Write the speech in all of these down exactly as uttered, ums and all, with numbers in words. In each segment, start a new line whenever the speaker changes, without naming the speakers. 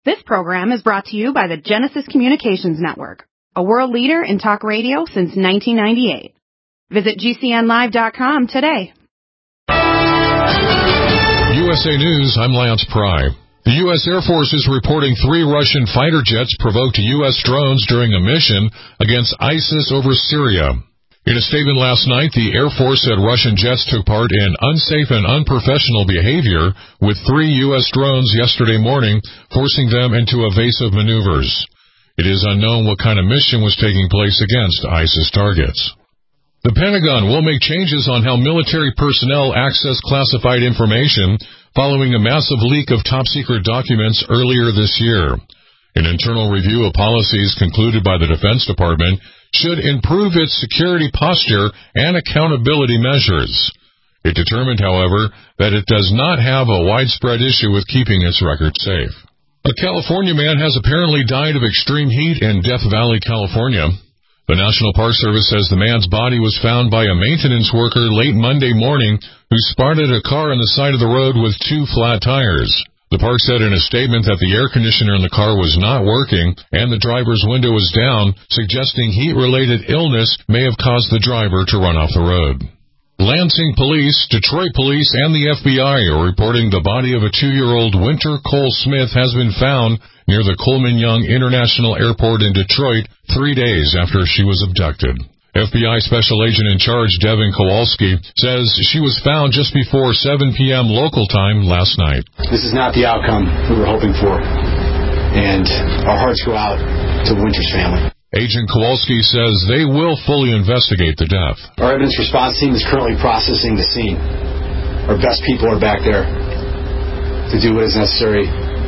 This program is brought to you by the Genesis Communications Network, a world leader in talk radio since nineteen ninety-eight. Visit G C N live dot com today.
U S A News, I'm Lance Pry. The U S Air Force is reporting three Russian fighter jets provoked U S drones during a mission against ISIS over Syria. In a statement last night, the Air Force said Russian jets took part in unsafe and unprofessional behavior with three U S drones yesterday morning, forcing them into evasive maneuvers. It is unknown what kind of mission was taking place against ISIS targets. The Pentagon will make changes on how military personnel access classified information following a massive leak of top-secret documents earlier this year. An internal review of policies concluded by the Defense Department should improve its security posture and accountability measures. It determined, however, that it does not have a widespread issue with keeping its records safe. A California man has apparently died of extreme heat in Death Valley, California. The National Park Service says the man's body was found by a maintenance worker late Monday morning who spotted a car on the side of the road with two flat tires. The park said in a statement that the air conditioner in the car was not working and the driver's window was down, suggesting heat-related illness may have caused the driver to run off the road. Lansing Police, Detroit Police, and the F B I are reporting the body of a two-year-old Winter Cole Smith has been found near the Coleman Young International Airport in Detroit three days after she was abducted. F B I Special Agent in Charge Devin Kowalski says she was found just before seven p.m. local time last night.
This is not the outcome we were hoping for, and our hearts go out to Winter's family.
Agent Kowalski says they will fully investigate the death.
Our evidence response team is currently processing the scene. Our best people are back there to do what is necessary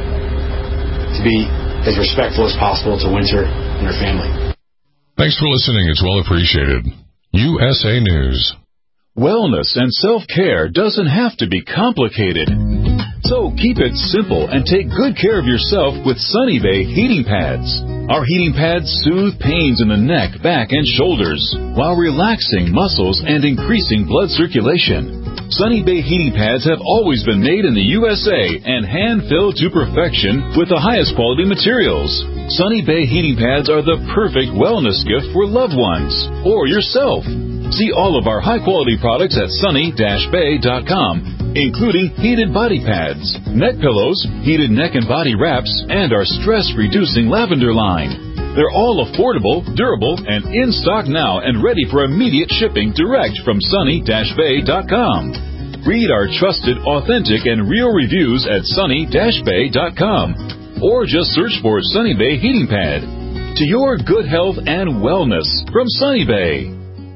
to be as respectful as possible to Winter and her family.
Thanks for listening. It's well appreciated. U S A News.
Wellness and self-care doesn't have to be complicated. So keep it simple and take good care of yourself with Sunny Bay heating pads. Our heating pads soothe pains in the neck, back, and shoulders while relaxing muscles and increasing blood circulation. Sunny Bay heating pads have always been made in the U S A and hand-filled to perfection with the highest quality materials. Sunny Bay heating pads are the perfect wellness gift for loved ones or yourself. See all of our high-quality products at sunny dash bay dot com, including heated body pads, neck pillows, heated neck and body wraps, and our stress-reducing lavender line. They're all affordable, durable, and in stock now and ready for immediate shipping direct from sunny dash bay dot com. Read our trusted, authentic, and real reviews at sunny dash bay dot com or just search for Sunny Bay Heating Pad. To your good health and wellness from Sunny Bay.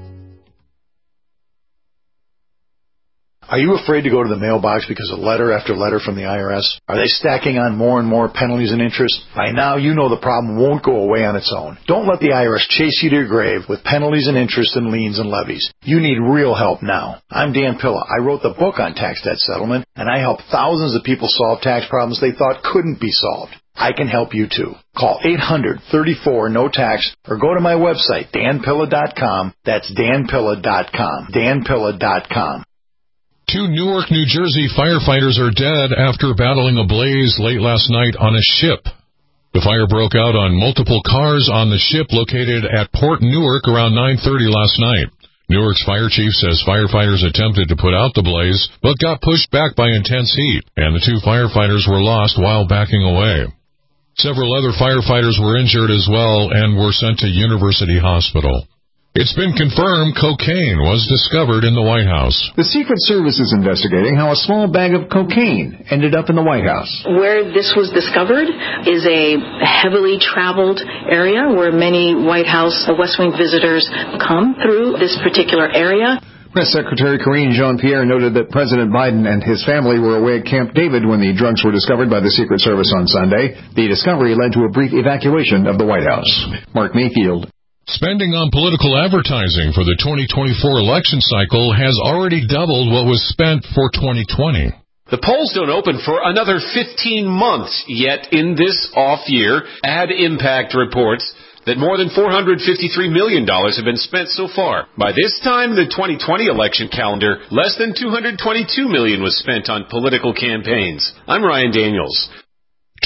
Are you afraid to go to the mailbox because of letter after letter from the I R S? Are they stacking on more and more penalties and interest? By now, you know the problem won't go away on its own. Don't let the I R S chase you to your grave with penalties and interest and liens and levies. You need real help now. I'm Dan Pilla. I wrote the book on tax debt settlement, and I help thousands of people solve tax problems they thought couldn't be solved. I can help you too. Call eight hundred, thirty-four, no tax or go to my website, dan pilla dot com. That's dan pilla dot com. dan pilla dot com.
Two Newark, New Jersey firefighters are dead after battling a blaze late last night on a ship. The fire broke out on multiple cars on the ship located at Port Newark around nine thirty last night. Newark's fire chief says firefighters attempted to put out the blaze, but got pushed back by intense heat, and the two firefighters were lost while backing away. Several other firefighters were injured as well and were sent to University Hospital. It's been confirmed cocaine was discovered in the White House.
The Secret Service is investigating how a small bag of cocaine ended up in the White House.
Where this was discovered is a heavily traveled area where many White House West Wing visitors come through this particular area.
Press Secretary Karine Jean-Pierre noted that President Biden and his family were away at Camp David when the drugs were discovered by the Secret Service on Sunday. The discovery led to a brief evacuation of the White House. Mark Mayfield.
Spending on political advertising for the twenty twenty-four election cycle has already doubled what was spent for twenty twenty.
The polls don't open for another fifteen months, yet in this off year, Ad Impact reports that more than four hundred fifty-three million dollars have been spent so far. By this time, the twenty twenty election calendar, less than two hundred twenty-two million dollars was spent on political campaigns. I'm Ryan Daniels.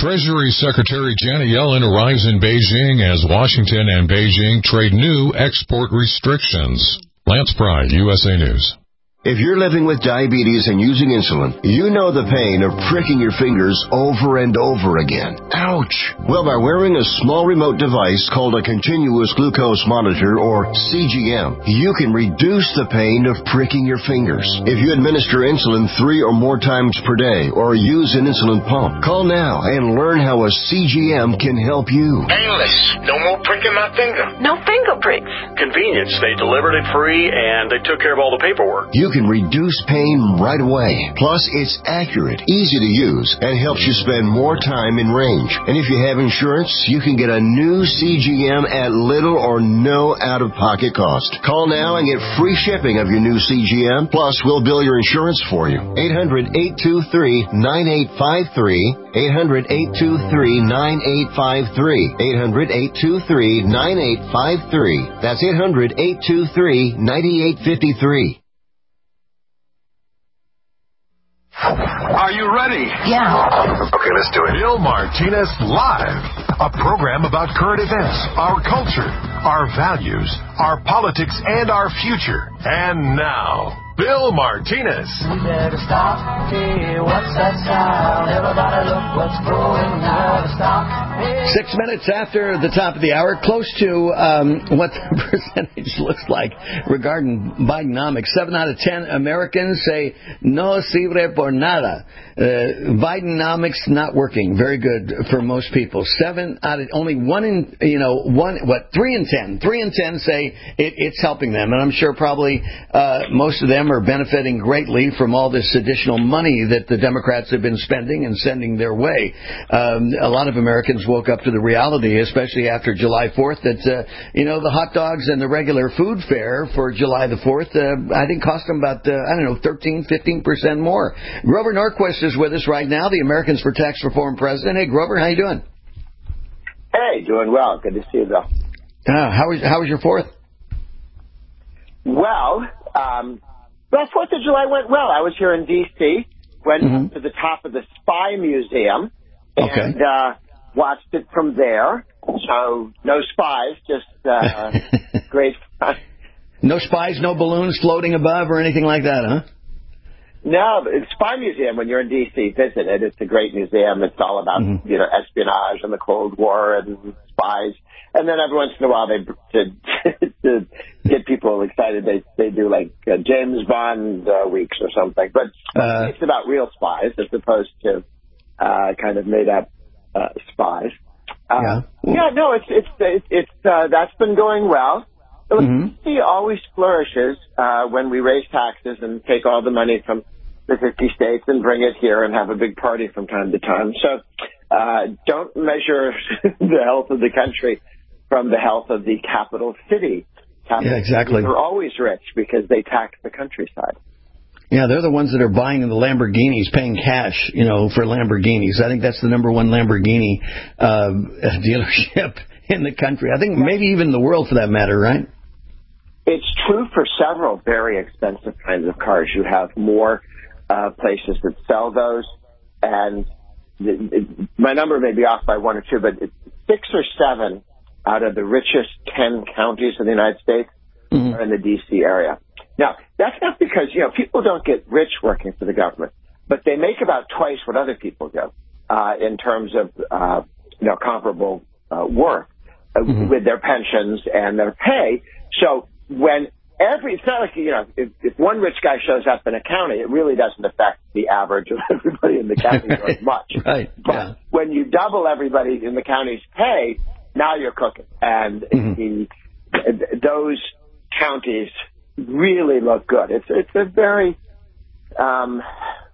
Treasury Secretary Janet Yellen arrives in Beijing as Washington and Beijing trade new export restrictions. Lance Pry, U S A News.
If you're living with diabetes and using insulin, you know the pain of pricking your fingers over and over again. Ouch! Well, by wearing a small remote device called a continuous glucose monitor, or C G M, you can reduce the pain of pricking your fingers. If you administer insulin three or more times per day or use an insulin pump, call now and learn how a C G M can help you.
Painless. No more pricking my finger.
No finger pricks.
Convenience. They delivered it free and they took care of all the paperwork.
You can reduce pain right away. Plus, it's accurate, easy to use, and helps you spend more time in range. And if you have insurance, you can get a new C G M at little or no out-of-pocket cost. Call now and get free shipping of your new C G M. Plus, we'll bill your insurance for you. eight hundred, eight two three, nine eight five three. eight hundred, eight two three, nine eight five three. eight hundred, eight two three, nine eight five three. That's eight hundred, eight two three, nine eight five three.
Are you ready?
Yeah.
Okay, let's do it. Bill Martinez Live, a program about current events, our culture, our values, our politics, and our future. And now, Bill Martinez.
We better stop. Hey, what's that sound? Everybody look what's going on. Stop. Hey.
Six minutes after the top of the hour, close to um, what the percentage looks like regarding Bidenomics. Seven out of ten Americans say no sirve por nada. Uh, Bidenomics not working. Very good for most people. Seven out of only one in you know one what three in ten. Three in ten say it, it's helping them, and I'm sure probably uh, most of them are benefiting greatly from all this additional money that the Democrats have been spending and sending their way. Um, a lot of Americans woke up to the reality, especially after July fourth, that, uh, you know, the hot dogs and the regular food fare for July the fourth, uh, I think cost them about, uh, I don't know, thirteen, fifteen percent more. Grover Norquist is with us right now, the Americans for Tax Reform president. Hey, Grover, how you doing?
Hey, doing well. Good to see you, Bill.
Uh, how was, how was your fourth?
Well, um, well, fourth of July went well. I was here in D C, went
mm-hmm.
to the top of the Spy Museum,
okay.
and uh, watched it from there. So no spies, just uh, great fun.
No spies, no balloons floating above or anything like that, huh?
No, the Spy Museum, when you're in D C, visit it. It's a great museum. It's all about, mm-hmm. you know, espionage and the Cold War and spies. And then every once in a while, they to, to get people excited, they they do like uh, James Bond uh, weeks or something. But uh, it's about real spies as opposed to uh, kind of made up uh, spies. Uh,
yeah.
yeah, no, it's it's it's, it's uh, that's been going well.
Mm-hmm.
D C always flourishes uh, when we raise taxes and take all the money from the fifty states and bring it here and have a big party from time to time. So uh, don't measure the health of the country from the health of the capital city. Capital
yeah, exactly.
They're always rich because they tax the countryside.
Yeah, they're the ones that are buying the Lamborghinis, paying cash, you know, for Lamborghinis. I think that's the number one Lamborghini uh, dealership in the country. I think maybe even the world for that matter, right?
It's true for several very expensive kinds of cars. You have more uh, places that sell those, and it, it, my number may be off by one or two, but it's six or seven out of the richest ten counties in the United States mm-hmm. are in the D C area. Now, that's not because, you know, people don't get rich working for the government, but they make about twice what other people do uh, in terms of, uh, you know, comparable uh, work uh, mm-hmm. with their pensions and their pay. So when every, it's not like, you know, if, if one rich guy shows up in a county, it really doesn't affect the average of everybody in the county very much.
Right.
But
yeah.
when you double everybody in the county's pay, now you're cooking. And mm-hmm. the, those counties really look good. It's it's a very um,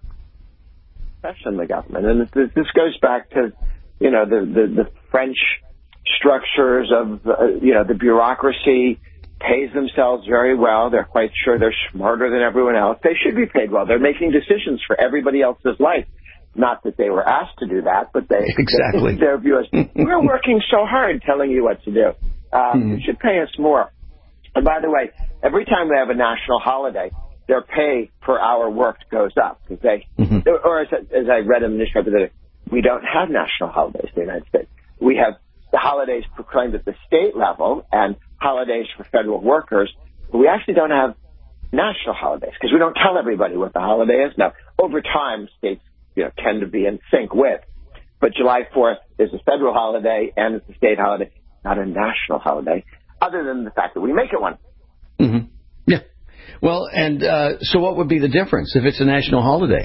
in the government, and this, this goes back to you know the the, the French structures of uh, you know the bureaucracy pays themselves very well. They're quite sure they're smarter than everyone else. They should be paid well. They're making decisions for everybody else's life. Not that they were asked to do that, but they
exactly
they, their view is we're working so hard telling you what to do. Uh, mm-hmm. You should pay us more. And by the way, every time we have a national holiday, their pay per hour worked goes up. Because they, mm-hmm. or as, as I read in the newspaper, we don't have national holidays in the United States. We have the holidays proclaimed at the state level and holidays for federal workers, but we actually don't have national holidays because we don't tell everybody what the holiday is. Now, over time, states you know tend to be in sync with, but July fourth is a federal holiday and it's a state holiday, not a national holiday, other than the fact that we make it one.
Mm-hmm. Yeah. Well, and uh, so what would be the difference if it's a national holiday?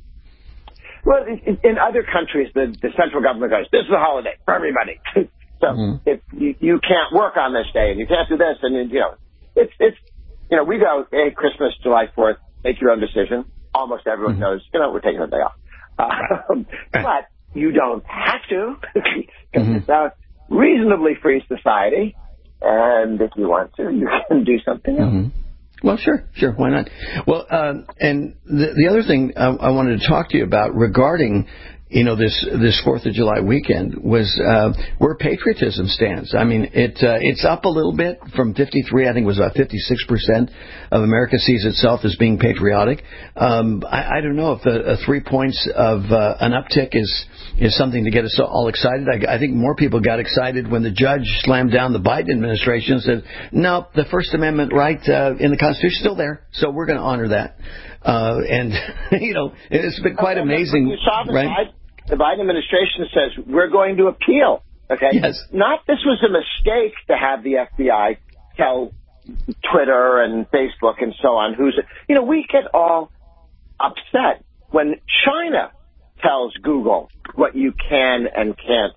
Well, in, in other countries, the, the central government goes, this is a holiday for everybody. so mm-hmm. if you, you can't work on this day and you can't do this, and, you know, it's, it's, you know, we go, hey, Christmas, July fourth, make your own decision. Almost everyone mm-hmm. knows, you know, we're taking a day off. Um, but you don't have to, because mm-hmm. it's a reasonably free society. And if you want to, you can do something else.
Mm-hmm. Well, sure, sure. Why not? Well, um, and the, the other thing I, I wanted to talk to you about regarding, you know, this this Fourth of July weekend was uh, where patriotism stands. I mean, it uh, it's up a little bit from fifty-three. I think it was about fifty-six percent of America sees itself as being patriotic. Um, I, I don't know if the uh, three points of uh, an uptick is is something to get us all excited. I, I think more people got excited when the judge slammed down the Biden administration and said, no, the First Amendment right uh, in the Constitution is still there, so we're going to honor that. Uh, and, you know, it's been quite amazing.
You saw the,
right?
Biden, the Biden administration says, we're going to appeal. Okay?
Yes.
Not this was a mistake to have the F B I tell Twitter and Facebook and so on who's, you know, we get all upset when China tells Google what you can and can't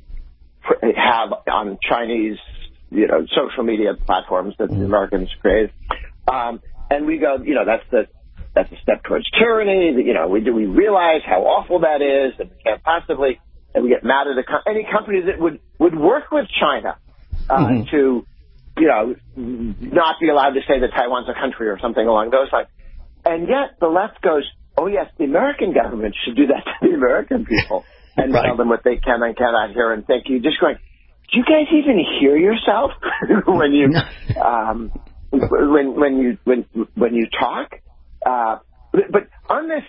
have on Chinese, you know, social media platforms that the Americans create. Um, and we go, you know, that's the that's a step towards tyranny. You know, we do we realize how awful that is, and we can't possibly, and we get mad at the, any company that would would work with China uh, mm-hmm. to, you know, not be allowed to say that Taiwan's a country or something along those lines. And yet the left goes, oh, yes, the American government should do that to the American people and right. tell them what they can and cannot hear and think. You're just going, do you guys even hear yourself when you um, when when you when when you talk? Uh, but on this,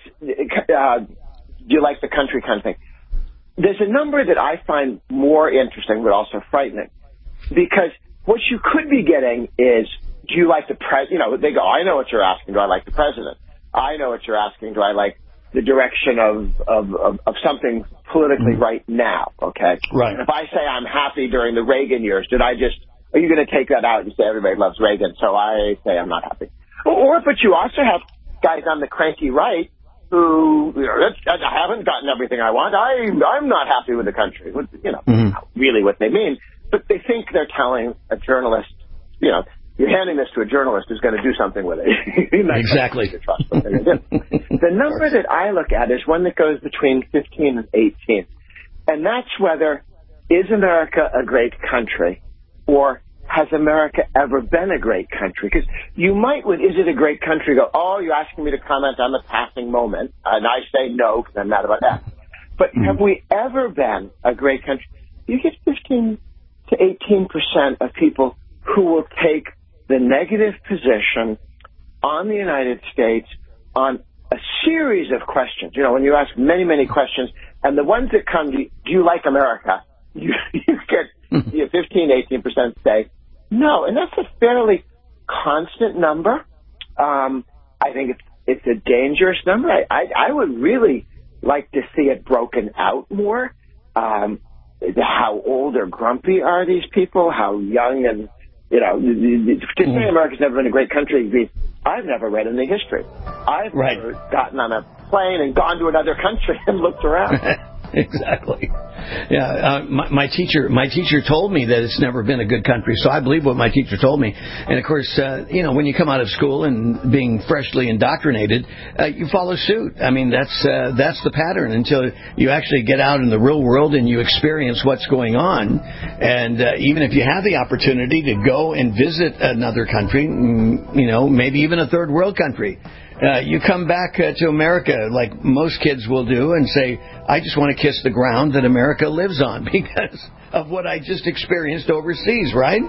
uh, do you like the country kind of thing? There's a number that I find more interesting but also frightening, because what you could be getting is, do you like the president? You know, they go, I know what you're asking. Do I like the president? I know what you're asking. Do I like the direction of, of, of, of something politically mm-hmm. right now? Okay.
Right.
And if I say I'm happy during the Reagan years, did I just, are you going to take that out and say everybody loves Reagan, so I say I'm not happy? Or, but you also have guys on the cranky right who, you know, I haven't gotten everything I want. I, I'm not happy with the country. You know, mm-hmm. not really what they mean, but they think they're telling a journalist, you know, you're handing this to a journalist who's going to do something with it.
Exactly.
To trust what they're going to do. The number that I look at is one that goes between fifteen and eighteen. And that's whether, is America a great country, or has America ever been a great country? Because you might, with is it a great country, go, oh, you're asking me to comment on the passing moment. And I say no, because I'm mad about that. But mm-hmm. have we ever been a great country? You get fifteen to eighteen percent of people who will take the negative position on the United States on a series of questions. You know, when you ask many, many questions, and the ones that come, do you, do you like America? You, you get you know, fifteen, eighteen percent say no. And that's a fairly constant number. Um, I think it's, it's a dangerous number. I, I, I would really like to see it broken out more. Um, how old or grumpy are these people? How young and, you know, to say America's never been a great country, I've never read any history. I've
right.
never gotten on a plane and gone to another country and looked around.
Exactly. Yeah, uh, my, my teacher, my teacher told me that it's never been a good country, so I believe what my teacher told me. And of course, uh, you know, when you come out of school and being freshly indoctrinated, uh, you follow suit. I mean, that's uh, that's the pattern until you actually get out in the real world and you experience what's going on. And uh, even if you have the opportunity to go and visit another country, you know, maybe even a third world country. Uh, you come back uh, to America like most kids will do and say, I just want to kiss the ground that America lives on because of what I just experienced overseas, right?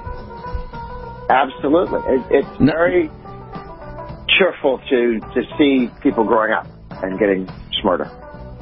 Absolutely. It, it's very cheerful to, to see people growing up and getting smarter.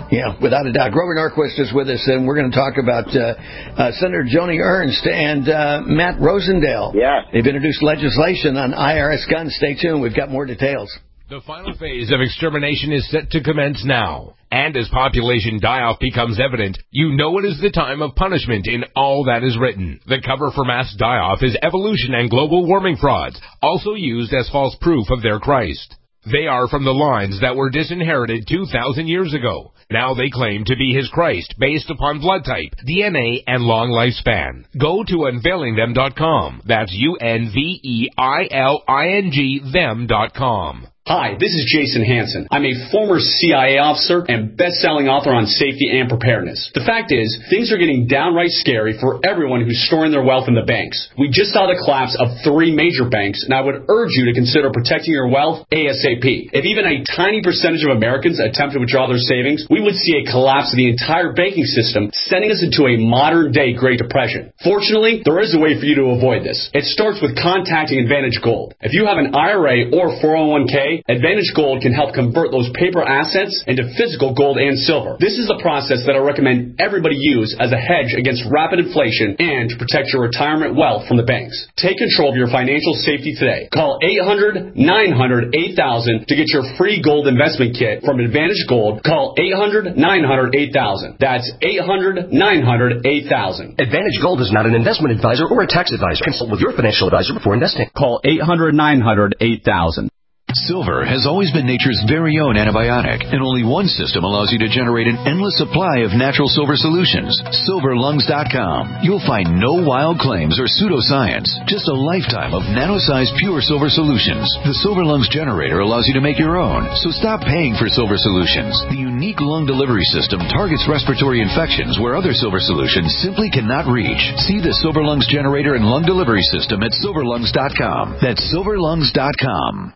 Yeah, without a doubt. Grover Norquist is with us, and we're going to talk about uh, uh, Senator Joni Ernst and uh, Matt Rosendale.
Yeah.
They've introduced legislation on I R S guns. Stay tuned. We've got more details.
The final phase of extermination is set to commence now. And as population die-off becomes evident, you know it is the time of punishment in all that is written. The cover for mass die-off is evolution and global warming frauds, also used as false proof of their Christ. They are from the lines that were disinherited two thousand years ago. Now they claim to be his Christ based upon blood type, D N A, and long lifespan. Go to unveiling them dot com. That's U N V E I L I N G them dot com.
Hi, this is Jason Hansen. I'm a former C I A officer and best-selling author on safety and preparedness. The fact is, things are getting downright scary for everyone who's storing their wealth in the banks. We just saw the collapse of three major banks, and I would urge you to consider protecting your wealth ASAP. If even a tiny percentage of Americans attempt to withdraw their savings, we would see a collapse of the entire banking system, sending us into a modern-day Great Depression. Fortunately, there is a way for you to avoid this. It starts with contacting Advantage Gold. If you have an I R A or four oh one k, Advantage Gold can help convert those paper assets into physical gold and silver. This is the process that I recommend everybody use as a hedge against rapid inflation and to protect your retirement wealth from the banks. Take control of your financial safety today. Call eight hundred nine hundred eight thousand to get your free gold investment kit from Advantage Gold. Call eight hundred nine hundred eight thousand. That's eight hundred nine hundred eight thousand.
Advantage Gold is not an investment advisor or a tax advisor. Consult with your financial advisor before investing.
Call eight hundred nine hundred eight thousand.
Silver has always been nature's very own antibiotic, and only one system allows you to generate an endless supply of natural silver solutions. silver lungs dot com. You'll find no wild claims or pseudoscience, just a lifetime of nano-sized pure silver solutions. The Silver Lungs generator allows you to make your own, so stop paying for silver solutions. The unique lung delivery system targets respiratory infections where other silver solutions simply cannot reach. See the Silver Lungs generator and lung delivery system at silver lungs dot com. That's silver lungs dot com.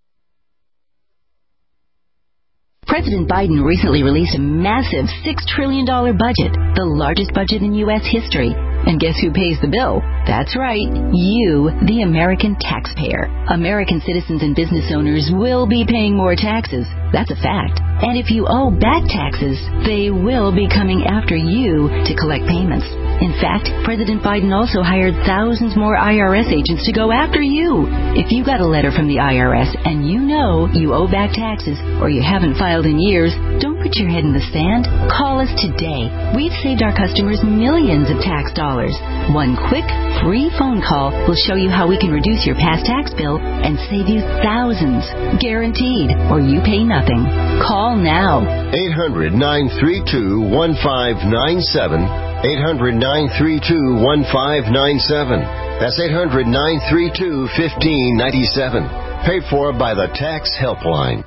President Biden recently released a massive six trillion dollars budget, the largest budget in U S history. And guess who pays the bill? That's right, you, the American taxpayer. American citizens and business owners will be paying more taxes. That's a fact. And if you owe back taxes, they will be coming after you to collect payments. In fact, President Biden also hired thousands more I R S agents to go after you. If you got a letter from the I R S and you know you owe back taxes or you haven't filed in years, don't put your head in the sand. Call us today. We've saved our customers millions of tax dollars. One quick, free phone call will show you how we can reduce your past tax bill and save you thousands. Guaranteed, or you pay nothing. Call now.
eight hundred nine three two one five nine seven. eight hundred nine three two one five nine seven. That's eight hundred nine three two one five nine seven. Paid for by the Tax Helpline.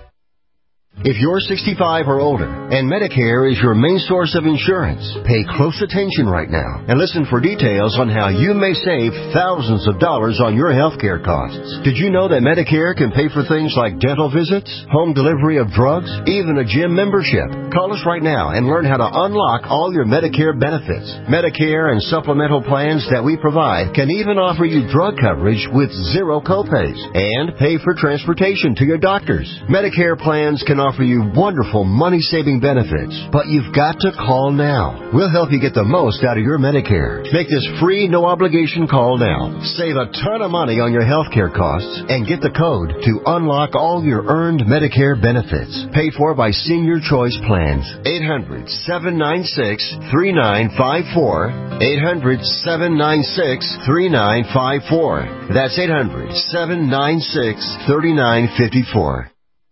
If you're sixty-five or older and Medicare is your main source of insurance, pay close attention right now and listen for details on how you may save thousands of dollars on your health care costs. Did you know that Medicare can pay for things like dental visits, home delivery of drugs, even a gym membership? Call us right now and learn how to unlock all your Medicare benefits. Medicare and supplemental plans that we provide can even offer you drug coverage with zero copays and pay for transportation to your doctors. Medicare plans can offer you wonderful money-saving benefits, but you've got to call now. We'll help you get the most out of your Medicare. Make this free, no-obligation call now. Save a ton of money on your health care costs and get the code to unlock all your earned Medicare benefits. Paid for by Senior Choice Plans. eight hundred seven nine six three nine five four. eight hundred seven nine six three nine five four. That's eight hundred seven nine six three nine five four.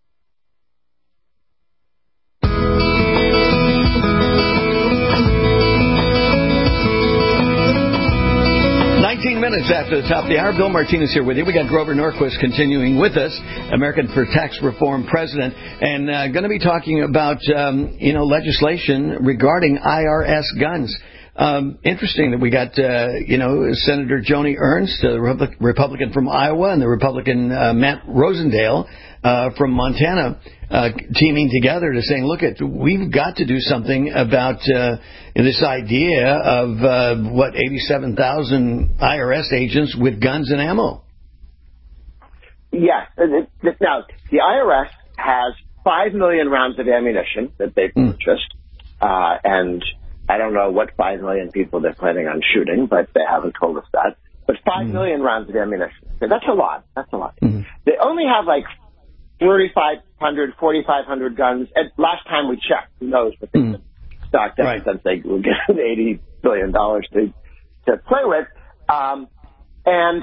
nineteen minutes after the top of the hour, Bill Martinez here with you. We got Grover Norquist continuing with us, American for Tax Reform president, and uh, going to be talking about um, you know legislation regarding I R S guns. Um, interesting that we got uh, you know Senator Joni Ernst, the Republican from Iowa, and the Republican uh, Matt Rosendale uh, from Montana, uh, teaming together to saying, look, at we've got to do something about uh, this idea of uh, what eighty-seven thousand I R S agents with guns and ammo.
Yeah. Now, the I R S has five million rounds of ammunition that they've purchased. Mm. Uh, and I don't know what five million people they're planning on shooting, but they haven't told us that. But five mm. million rounds of ammunition. That's a lot. That's a lot. Mm. They only have like thirty-five hundred, forty-five hundred guns. And last time we checked, who knows, but they've been stocked up right. since they were given eighty billion dollars to, to play with. Um, and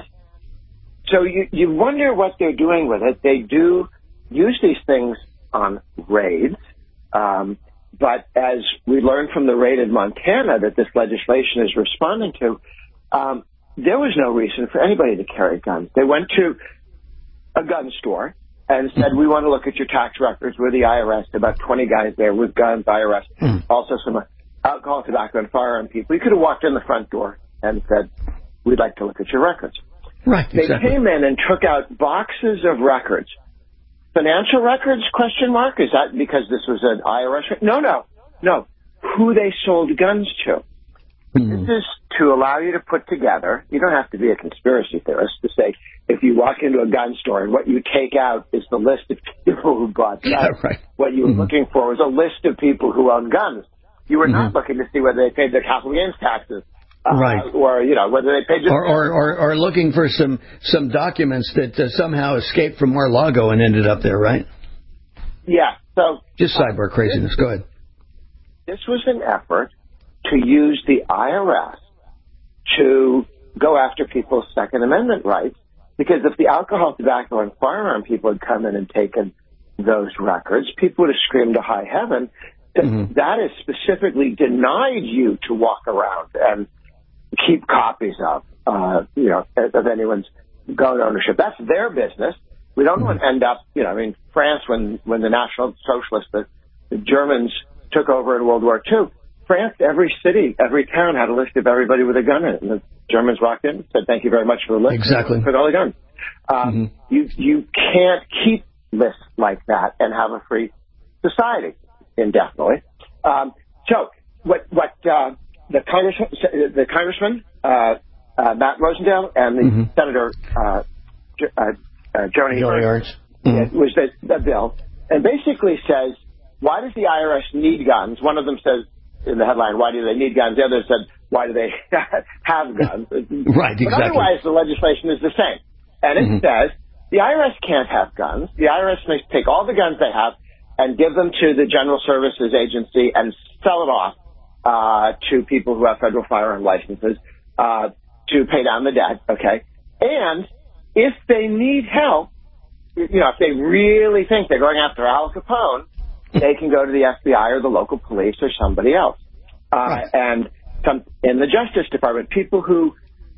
so you, you wonder what they're doing with it. They do use these things on raids. Um, but as we learned from the raid in Montana that this legislation is responding to, um, there was no reason for anybody to carry guns. They went to a gun store and said, we want to look at your tax records. We're the I R S. About twenty guys there with guns, I R S, mm. also some alcohol, tobacco, and firearm people. You could have walked in the front door and said, we'd like to look at your records.
Right,
They
exactly.
came in and took out boxes of records. Financial records, question mark? Is that because this was an I R S? No, no, no. Who they sold guns to. Mm. This is to allow you to put together, you don't have to be a conspiracy theorist to say, if you walk into a gun store and what you take out is the list of people who bought guns,
yeah, right.
what you were mm-hmm. looking for was a list of people who own guns. You were mm-hmm. not looking to see whether they paid their capital gains taxes. Uh,
right.
Or, you know, whether they paid just...
Or, or, or, or looking for some, some documents that uh, somehow escaped from Mar-a-Lago and ended up there, right?
Yeah. So
Just sidebar uh, craziness.
This,
Go ahead.
This was an effort to use the I R S to go after people's Second Amendment rights, because if the alcohol, tobacco, and firearm people had come in and taken those records, people would have screamed to high heaven. Mm-hmm. That is specifically denied you to walk around and keep copies of, uh, you know, of anyone's gun ownership. That's their business. We don't want to end up, you know, I mean, France, when, when the National Socialists, the, the Germans took over in World War Two, France, every city, every town had a list of everybody with a gun in it. And the Germans walked in and said, thank you very much for the list.
Exactly.
Put all the guns. Um, mm-hmm. You, you can't keep lists like that and have a free society indefinitely. Um, so what, what, uh, the congressman, the congressman, uh, uh, Matt Rosendale and the mm-hmm. Senator, uh, uh, uh, Joni Ernst, mm-hmm. was the, the bill, and basically says, why does the I R S need guns? One of them says in the headline, why do they need guns? The other said, why do they have guns?
Right, exactly.
But otherwise, the legislation is the same. And it mm-hmm. says, the I R S can't have guns. The I R S may take all the guns they have and give them to the General Services Agency and sell it off uh, to people who have federal firearm licenses uh, to pay down the debt, okay? And if they need help, you know, if they really think they're going after Al Capone, they can go to the F B I or the local police or somebody else. Uh, right. And some, in the Justice Department, people who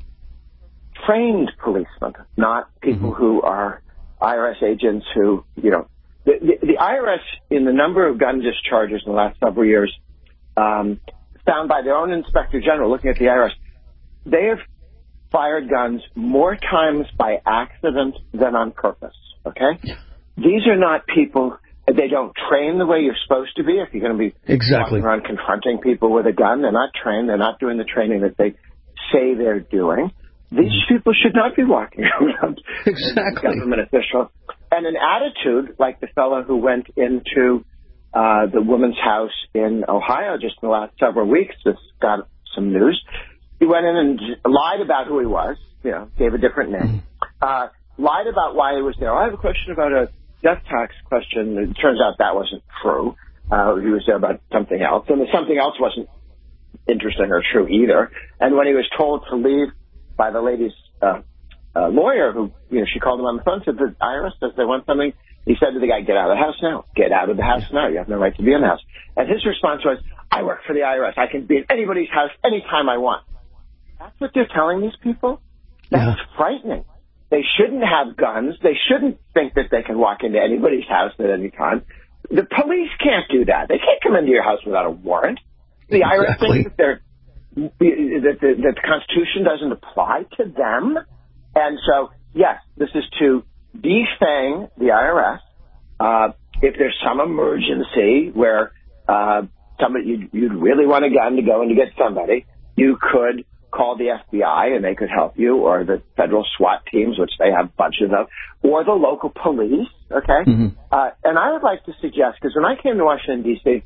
trained policemen, not people mm-hmm. who are I R S agents who, you know, the, the, the I R S, in the number of gun discharges in the last several years, um, found by their own Inspector General, looking at the I R S, they have fired guns more times by accident than on purpose, okay? These are not people, they don't train the way you're supposed to be. If you're going to be
exactly.
walking around confronting people with a gun, they're not trained, they're not doing the training that they say they're doing. These mm-hmm. people should not be walking around
exactly.
as government officials. And an attitude like the fellow who went into uh, the woman's house in Ohio just in the last several weeks, just got some news. He went in and lied about who he was, you know, gave a different name, mm-hmm. uh, lied about why he was there. I have a question about a death tax question. It turns out that wasn't true. Uh, he was there about something else. And the something else wasn't interesting or true either. And when he was told to leave by the lady's uh, uh, lawyer, who, you know, she called him on the phone, said the I R S says they want something. He said to the guy, get out of the house now. Get out of the house now. You have no right to be in the house. And his response was, I work for the I R S. I can be in anybody's house anytime I want. That's what they're telling these people? That's yeah. frightening. They shouldn't have guns. They shouldn't think that they can walk into anybody's house at any time. The police can't do that. They can't come into your house without a warrant. The exactly. I R S thinks that, they're, that, the, that the Constitution doesn't apply to them. And so, yes, this is to defang the I R S. Uh, if there's some emergency where uh, somebody you'd, you'd really want a gun to go and to get somebody, you could call the F B I and they could help you, or the federal SWAT teams, which they have bunches of, or the local police, okay? Mm-hmm. Uh, and I would like to suggest, because when I came to Washington, D C,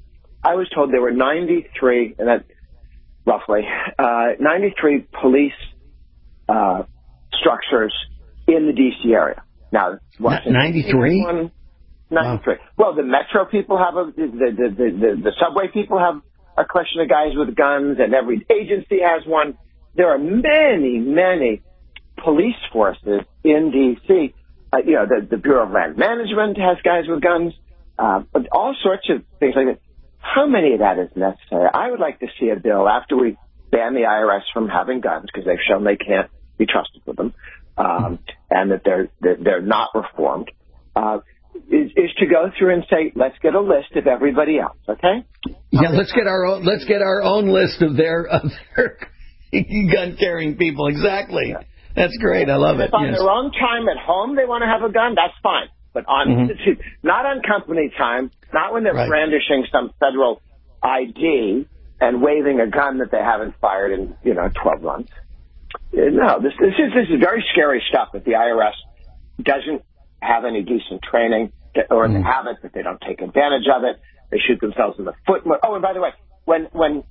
I was told there were ninety-three, and that roughly, uh, ninety-three police uh, structures in the D C area. Now,
ninety-three?
ninety-three. Wow. Well, the Metro people have a, the, the, the, the, the subway people have a collection of guys with guns, and every agency has one. There are many, many police forces in D C. Uh, you know, the, the Bureau of Land Management has guys with guns, uh, but all sorts of things like that. How many of that is necessary? I would like to see a bill after we ban the I R S from having guns, because they've shown they can't be trusted with them, um, and that they're that they're not reformed. Uh, is, is to go through and say, let's get a list of everybody else, okay?
Yeah, let's get our own. Let's get our own list of their of their gun carrying people. Exactly. Yeah. That's great. I love
and
it.
If on
yes.
their own time at home they want to have a gun, that's fine. But on mm-hmm. not on company time, not when they're right. brandishing some federal I D and waving a gun that they haven't fired in, you know, twelve months. No, this, this is this is very scary stuff that the I R S doesn't have any decent training, or mm-hmm. they have it, but they don't take advantage of it. They shoot themselves in the foot. Oh, and by the way, when when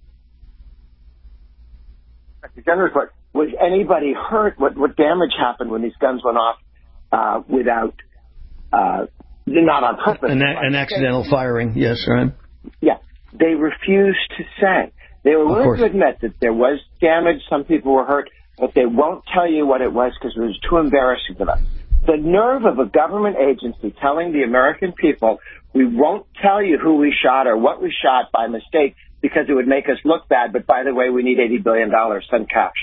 the general report, was anybody hurt? What what damage happened when these guns went off uh, without, uh, not on purpose?
An, an accidental firing, yes, right?
Yeah, they refused to say. They were willing to admit that there was damage, some people were hurt, but they won't tell you what it was because it was too embarrassing to them. The nerve of a government agency telling the American people, we won't tell you who we shot or what we shot by mistake because it would make us look bad, but by the way, we need eighty billion dollars, send cash.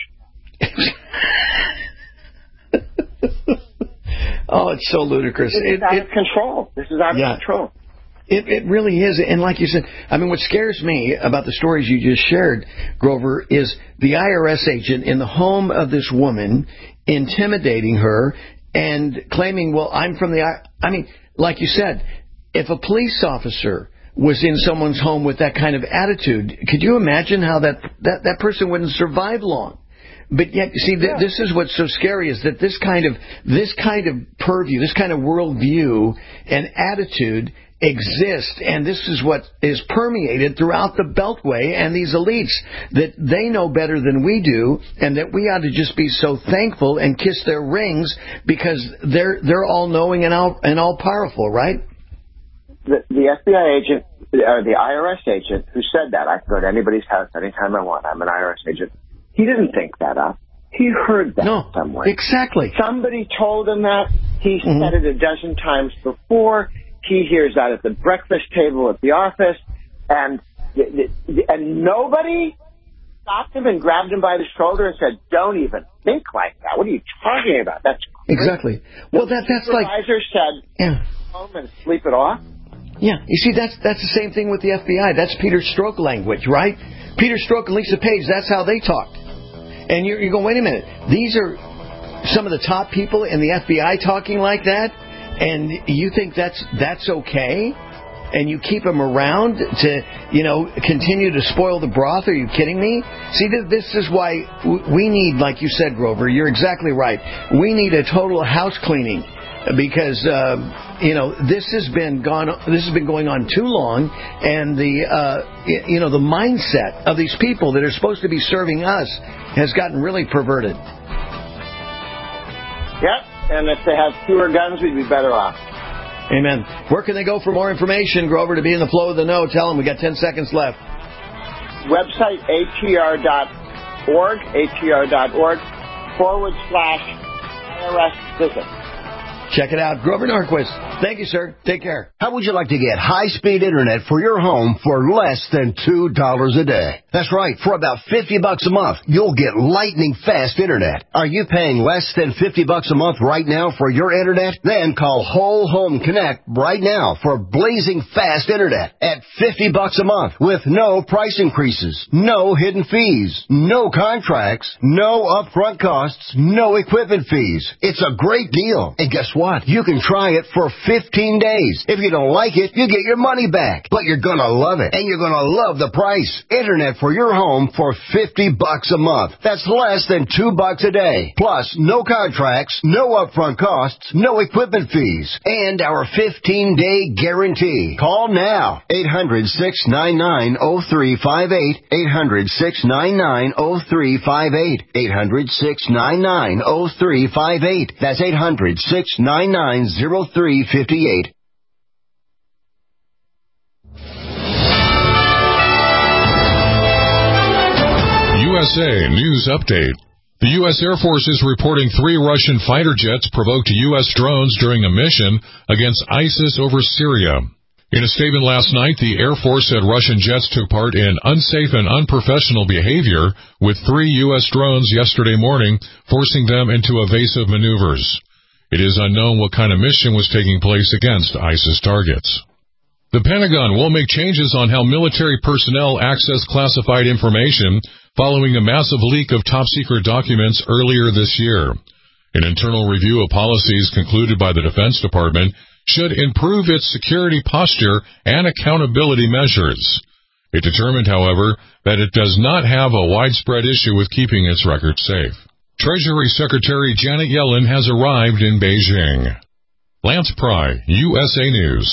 Oh, it's so ludicrous.
This is
it,
out
it,
of control. This is out
yeah.
of control.
It, it really is. And like you said, I mean, what scares me about the stories you just shared, Grover, is the I R S agent in the home of this woman intimidating her and claiming, well, I'm from the... I mean, like you said, if a police officer was in someone's home with that kind of attitude, could you imagine how that, that, that person wouldn't survive long? But yet, see, th- this is what's so scary, is that this kind of this kind of purview, this kind of worldview and attitude exists, and this is what is permeated throughout the Beltway and these elites, that they know better than we do, and that we ought to just be so thankful and kiss their rings because they're they're all knowing and all and all powerful, right?
The, the F B I agent, or the I R S agent who said that, I can go to anybody's house anytime I want. I'm an I R S agent. He didn't think that up. He heard that
no,
somewhere.
Exactly.
Somebody told him that. He mm-hmm. said it a dozen times before. He hears that at the breakfast table at the office, and and nobody stopped him and grabbed him by the shoulder and said, "Don't even think like that. What are you talking about? That's crazy."
Exactly." Well, that that's
the
like
supervisor said,
yeah.
"Home and sleep it off."
Yeah, you see, that's that's the same thing with the F B I. That's Peter Strzok language, right? Peter Strzok and Lisa Page, that's how they talked. And you're, you're going, wait a minute, these are some of the top people in the F B I talking like that, and you think that's that's okay? And you keep them around to, you know, continue to spoil the broth? Are you kidding me? See, this is why we need, like you said, Grover, you're exactly right. We need a total house cleaning. Because uh, you know this has been gone. This has been going on too long, and the uh, you know the mindset of these people that are supposed to be serving us has gotten really perverted.
Yep, and if they have fewer guns, we'd be better off.
Amen. Where can they go for more information, Grover, to be in the flow of the know? Tell them we got ten seconds left.
Website A T R dot org, A T R dot org forward slash I R S visit.
Check it out. Grover Norquist. Thank you, sir. Take care.
How would you like to get high-speed internet for your home for less than two dollars a day? That's right. For about fifty bucks a month, you'll get lightning-fast internet. Are you paying less than fifty bucks a month right now for your internet? Then call Whole Home Connect right now for blazing fast internet at fifty bucks a month with no price increases, no hidden fees, no contracts, no upfront costs, no equipment fees. It's a great deal. And guess what? What? You can try it for fifteen days. If you don't like it, you get your money back. But you're going to love it. And you're going to love the price. Internet for your home for fifty bucks a month. That's less than two bucks a day. Plus, no contracts, no upfront costs, no equipment fees, and our fifteen-day guarantee. Call now. eight hundred, six nine nine, oh three five eight. eight hundred, six nine nine, oh three five eight. eight hundred, six nine nine, oh three five eight. That's eight hundred, six nine nine, oh three five eight.
U S A News Update. The U S Air Force is reporting three Russian fighter jets provoked U S drones during a mission against ISIS over Syria. In a statement last night, the Air Force said Russian jets took part in unsafe and unprofessional behavior with three U S drones yesterday morning, forcing them into evasive maneuvers. It is unknown what kind of mission was taking place against ISIS targets. The Pentagon will make changes on how military personnel access classified information following a massive leak of top-secret documents earlier this year. An internal review of policies concluded by the Defense Department should improve its security posture and accountability measures. It determined, however, that it does not have a widespread issue with keeping its records safe. Treasury Secretary Janet Yellen has arrived in Beijing. Lance Pry, U S A News.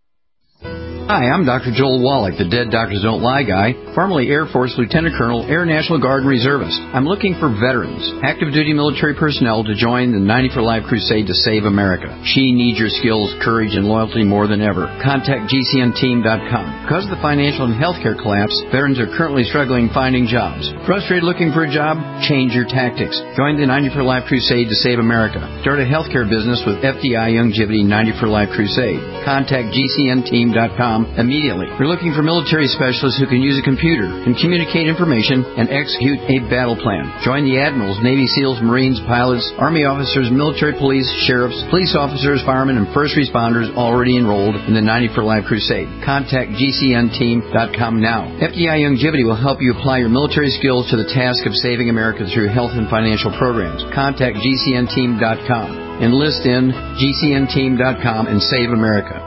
Hi, I'm Doctor Joel Wallach, the Dead Doctors Don't Lie guy, formerly Air Force Lieutenant Colonel, Air National Guard and Reservist. I'm looking for veterans, active duty military personnel to join the ninety for Life crusade to save America. She needs your skills, courage, and loyalty more than ever. Contact G C N team dot com. Because of the financial and healthcare collapse, veterans are currently struggling finding jobs. Frustrated looking for a job? Change your tactics. Join the ninety for Life crusade to save America. Start a healthcare business with F D I Youngevity ninety for Life crusade. Contact G C N team dot com immediately. We're looking for military specialists who can use a computer, can communicate information, and execute a battle plan. Join the admirals, Navy SEALs, Marines, pilots, Army officers, military police, sheriffs, police officers, firemen, and first responders already enrolled in the ninety for Life crusade. Contact G C N team dot com now. F D I Youngevity will help you apply your military skills to the task of saving America through health and financial programs. Contact G C N team dot com. Enlist in G C N team dot com and save America.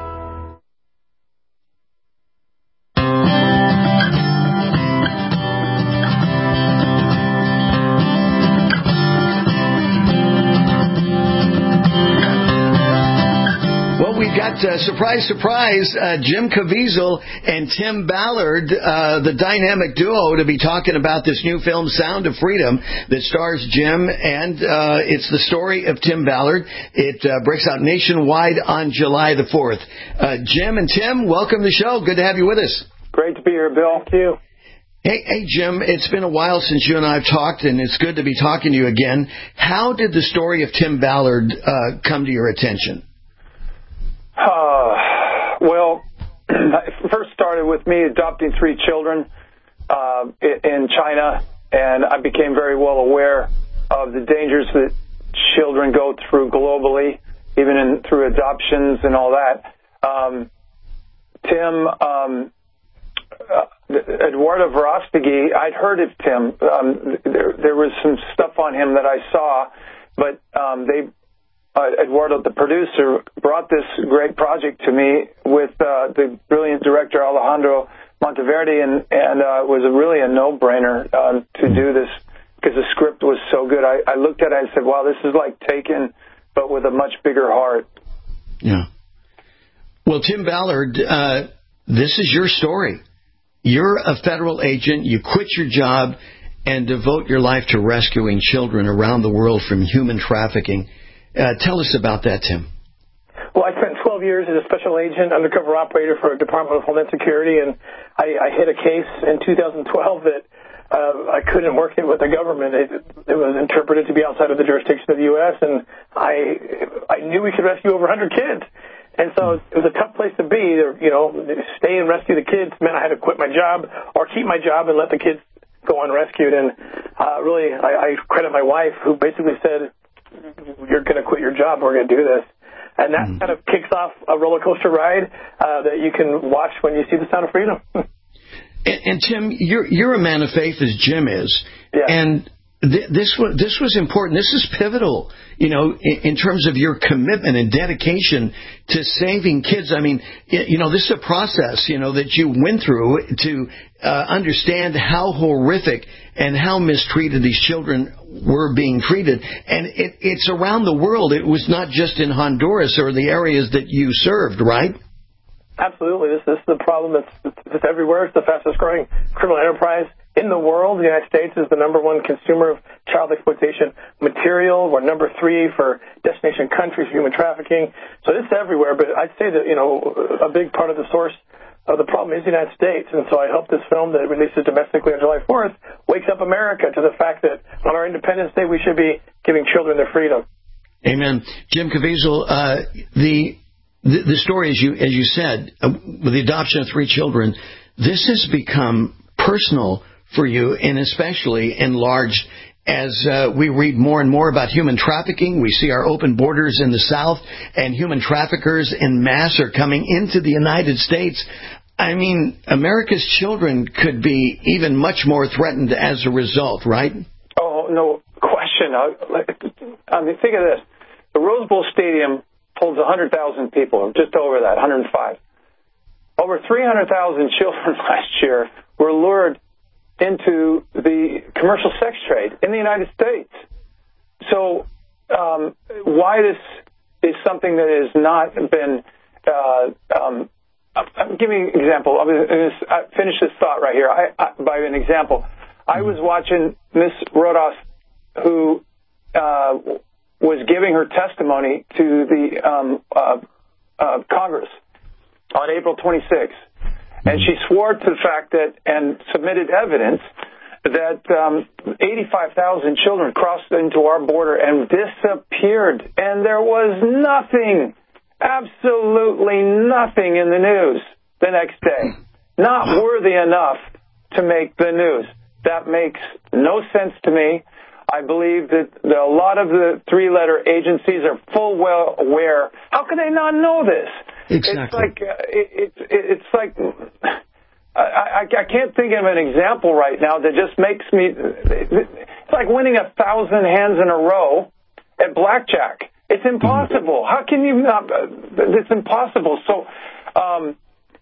Uh, surprise, surprise, uh, Jim Caviezel and Tim Ballard, uh, the dynamic duo, to be talking about this new film, Sound of Freedom, that stars Jim, and uh, it's the story of Tim Ballard. It uh, breaks out nationwide on July the fourth. Uh, Jim and Tim, welcome to the show. Good to have you with us.
Great to be here, Bill. Thank you.
Hey, hey, Jim, it's been a while since you and I have talked, and it's good to be talking to you again. How did the story of Tim Ballard uh, come to your attention?
Uh, well, it first started with me adopting three children uh, in China, and I became very well aware of the dangers that children go through globally, even in, through adoptions and all that. Um, Tim, um, uh, Eduardo Verostegui, I'd heard of Tim. Um, there, there was some stuff on him that I saw, but um, they... Uh, Eduardo, the producer, brought this great project to me with uh, the brilliant director Alejandro Monteverde, and, and uh, it was a really a no-brainer uh, to do this because the script was so good. I, I looked at it and said, wow, this is like Taken, but with a much bigger heart.
Yeah. Well, Tim Ballard, uh, this is your story. You're a federal agent. You quit your job and devote your life to rescuing children around the world from human trafficking. Uh, tell us about that, Tim.
Well, I spent twelve years as a special agent, undercover operator for the Department of Homeland Security, and I, I hit a case in two thousand twelve that uh, I couldn't work it with the government. It, it was interpreted to be outside of the jurisdiction of the U S, and I I knew we could rescue over one hundred kids. And so it was a tough place to be. You know, stay and rescue the kids meant I had to quit my job or keep my job and let the kids go unrescued. And uh, really, I, I credit my wife, who basically said, you're going to quit your job, we're going to do this. And that mm. kind of kicks off a roller coaster ride uh, that you can watch when you see The Sound of Freedom.
and, and Tim, you're, you're a man of faith, as Jim is.
Yeah.
And th- this was this was important. This is pivotal, you know, in, in terms of your commitment and dedication to saving kids. I mean, you know, this is a process, you know, that you went through to uh, understand how horrific and how mistreated these children were being treated. And it, it's around the world. It was not just in Honduras or the areas that you served, right?
Absolutely. This, this is the problem that's, that's everywhere. It's the fastest growing criminal enterprise in the world. The United States is the number one consumer of child exploitation material. We're number three for destination countries for human trafficking. So this is everywhere. But I'd say that, you know, a big part of the source of the problem is the United States. And so I hope this film that releases domestically on July fourth wakes up America to the fact that on our Independence Day, we should be giving children their freedom.
Amen. Jim Caviezel, uh, the, the the story, as you as you said, uh, with the adoption of three children, this has become personal for you, and especially enlarged as uh, we read more and more about human trafficking. We see our open borders in the South, and human traffickers en masse are coming into the United States. I mean, America's children could be even much more threatened as a result, right?
Oh, no question. I, I mean, think of this. The Rose Bowl Stadium holds one hundred thousand people, or just over that, one hundred five. Over three hundred thousand children last year were lured into the commercial sex trade in the United States. So um, why this is something that has not been, uh, um, I'm giving an example. I'm going to finish this thought right here I, I, by an example. I was watching Miss Rodas, who uh, was giving her testimony to the um, uh, uh, Congress on April twenty-sixth. And she swore to the fact that, and submitted evidence, that um, eighty-five thousand children crossed into our border and disappeared. And there was nothing, absolutely nothing in the news the next day. Not worthy enough to make the news. That makes no sense to me. I believe that the, a lot of the three-letter agencies are full well aware. How can they not know this?
Exactly.
It's like uh, it, it, it's like I, I, I can't think of an example right now that just makes me. It's like winning a thousand hands in a row at blackjack. It's impossible. How can you not? It's impossible. So, um,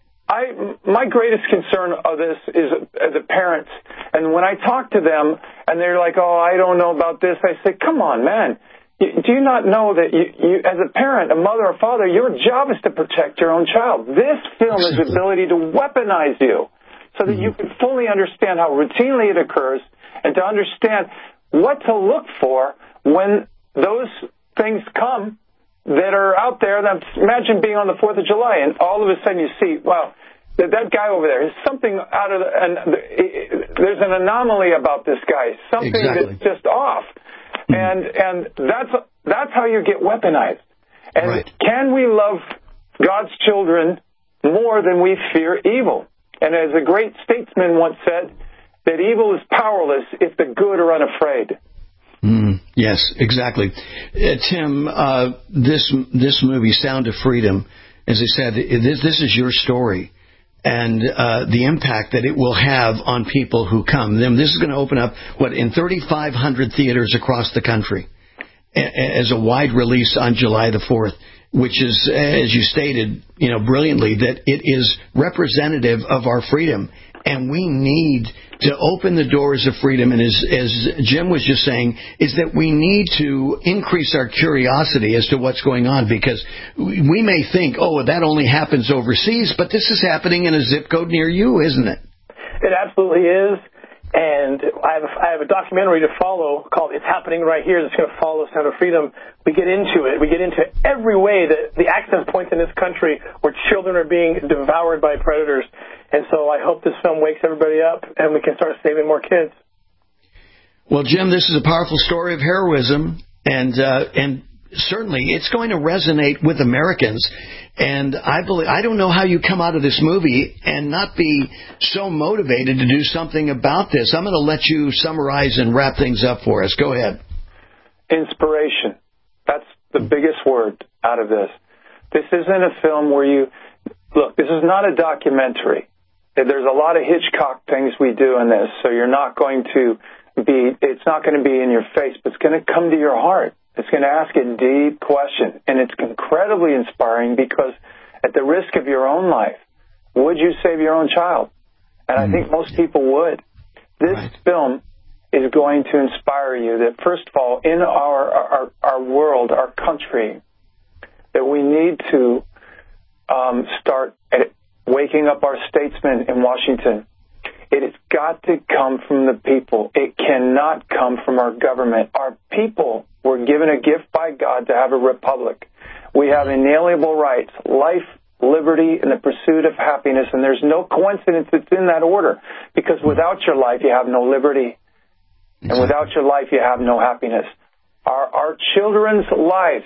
I my greatest concern of this is the parents. And when I talk to them, and they're like, "Oh, I don't know about this," I say, "Come on, man. Do you not know that you, you, as a parent, a mother or father, your job is to protect your own child? This film has the ability to weaponize you so that you can fully understand how routinely it occurs and to understand what to look for when those things come that are out there. That, imagine being on the fourth of July and all of a sudden you see, wow, that, that guy over there is something out of the, and there's an anomaly about this guy, something exactly. that's just off. And and that's that's how you get weaponized. And right. Can we love God's children more than we fear evil? And as a great statesman once said, that evil is powerless if the good are unafraid.
Mm, yes, exactly. Uh, Tim, uh, this this movie, Sound of Freedom, as I said, this, this is your story. And uh, the impact that it will have on people who come. Them. This is going to open up, what, in thirty-five hundred theaters across the country as a wide release on July the fourth, which is, as you stated, you know, brilliantly, that it is representative of our freedom. And we need to open the doors of freedom. And as, as Jim was just saying, is that we need to increase our curiosity as to what's going on, because we may think, oh, that only happens overseas, but this is happening in a zip code near you, isn't it?
It absolutely is. And I have, a, I have a documentary to follow called It's Happening Right Here that's going to follow Sound of Freedom. We get into it. We get into every way that the access points in this country where children are being devoured by predators. And so I hope this film wakes everybody up and we can start saving more kids.
Well, Jim, this is a powerful story of heroism, and uh, and certainly it's going to resonate with Americans. And I believe I don't know how you come out of this movie and not be so motivated to do something about this. I'm going to let you summarize and wrap things up for us. Go ahead.
Inspiration. That's the biggest word out of this. This isn't a film where you look. This is not a documentary. There's a lot of Hitchcock things we do in this, so you're not going to be. It's
not going to be in your face, but it's going to come to your heart. It's going to ask a deep question, and it's incredibly inspiring because at the risk of your own life, would you save your own child? And I think most people would. This right. film is going to inspire you that, first of all, in our, our, our world, our country, that we need to um, start at waking up our statesmen in Washington. It has got to come from the people. It cannot come from our government. Our people were given a gift by God to have a republic. We have inalienable rights, life, liberty, and the pursuit of happiness, and there's no coincidence it's in that order, because without your life, you have no liberty, and without your life, you have no happiness. Are our children's lives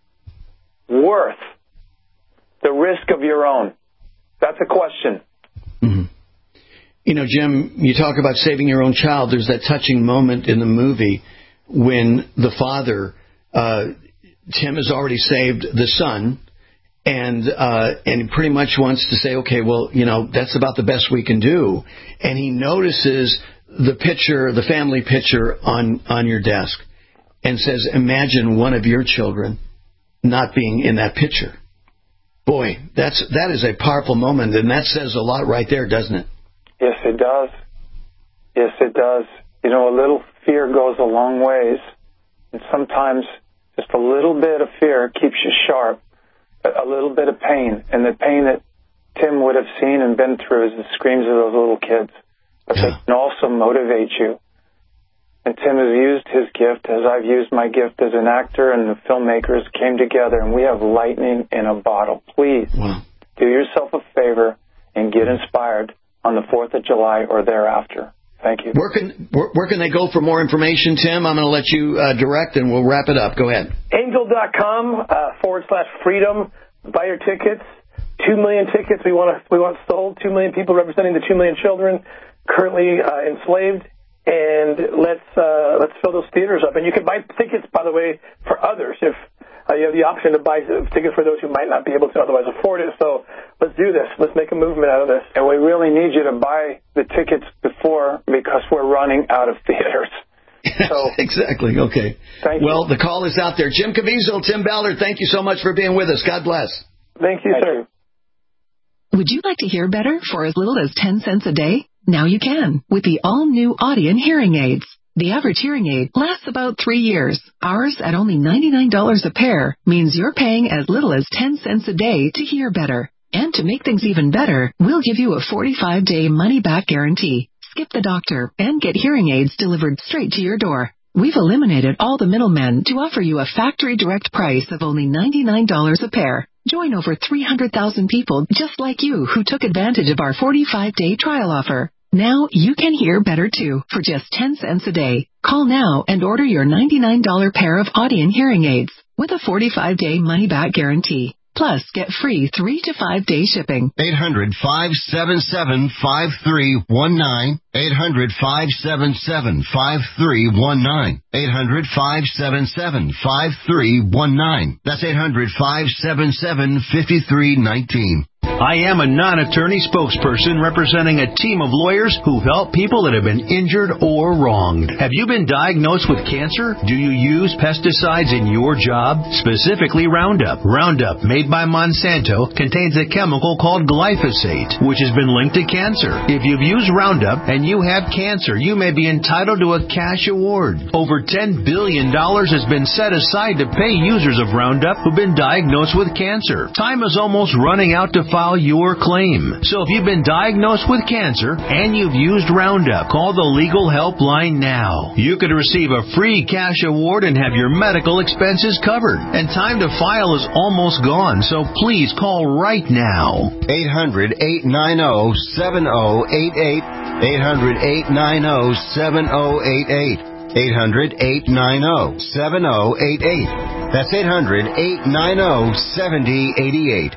worth the risk of your own? That's a question.
Mm-hmm. You know, Jim, you talk about saving your own child. There's that touching moment in the movie when the father, uh, Tim has already saved the son, and uh, and he pretty much wants to say, okay, well, you know, that's about the best we can do. And he notices the picture, the family picture on, on your desk, and says, imagine one of your children not being in that picture. Boy, that's that is a powerful moment, and that says a lot right there, doesn't it?
Yes, it does. Yes, it does. You know, a little fear goes a long ways, and sometimes just a little bit of fear keeps you sharp, a little bit of pain, and the pain that Tim would have seen and been through is the screams of those little kids, but yeah. they can also motivate you. And Tim has used his gift as I've used my gift as an actor, and the filmmakers came together, and we have lightning in a bottle. Please wow. do yourself a favor and get inspired on the fourth of July or thereafter. Thank you.
Where can, where, where can they go for more information, Tim? I'm going to let you uh, direct, and we'll wrap it up. Go ahead.
Angel dot com uh, forward slash freedom. Buy your tickets. Two million tickets we want to, we want sold. Two million people representing the two million children currently uh, enslaved. And let's uh, let's fill those theaters up. And you can buy tickets, by the way, for others if uh, you have the option to buy tickets for those who might not be able to otherwise afford it. So let's do this. Let's make a movement out of this.
And we really need you to buy the tickets before, because we're running out of theaters. So
exactly. Okay.
Thank you.
Well, the call is out there. Jim Caviezel, Tim Ballard, thank you so much for being with us. God bless.
Thank you,
thank
sir.
You.
Would you like to hear better for as little as ten cents a day? Now you can with the all-new Audien hearing aids. The average hearing aid lasts about three years. Ours, at only ninety-nine dollars a pair, means you're paying as little as ten cents a day to hear better. And to make things even better, we'll give you a forty-five day money-back guarantee. Skip the doctor and get hearing aids delivered straight to your door. We've eliminated all the middlemen to offer you a factory direct price of only ninety-nine dollars a pair. Join over three hundred thousand people just like you who took advantage of our forty-five day trial offer. Now you can hear better too for just ten cents a day. Call now and order your ninety-nine dollars pair of Audien hearing aids with a forty-five day money-back guarantee. Plus, get free three to five day shipping.
eight hundred, five seven seven, five three one nine. eight hundred, five seven seven, five three one nine. eight hundred, five seven seven, five three one nine. That's eight hundred, five seven seven, five three one nine.
I am a non-attorney spokesperson representing a team of lawyers who help people that have been injured or wronged. Have you been diagnosed with cancer? Do you use pesticides in your job? Specifically Roundup. Roundup, made by Monsanto, contains a chemical called glyphosate, which has been linked to cancer. If you've used Roundup and you have cancer, you may be entitled to a cash award. Over ten billion dollars has been set aside to pay users of Roundup who've been diagnosed with cancer. Time is almost running out to file your claim. So if you've been diagnosed with cancer and you've used Roundup, call the legal helpline now. You could receive a free cash award and have your medical expenses covered. And time to file is almost gone, so please call right now.
eight hundred, eight nine zero, seven zero eight eight. eight hundred, eight nine zero, seven zero eight eight. eight hundred, eight nine zero, seven zero eight eight. That's eight hundred, eight nine zero, seven zero eight eight.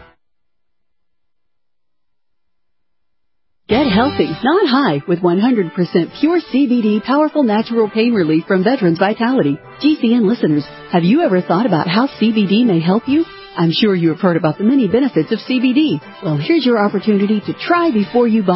Get healthy, not high, with one hundred percent pure C B D powerful natural pain relief from Veterans Vitality. G C N listeners, have you ever thought about how C B D may help you? I'm sure you have heard about the many benefits of C B D. Well, here's your opportunity to try before you buy.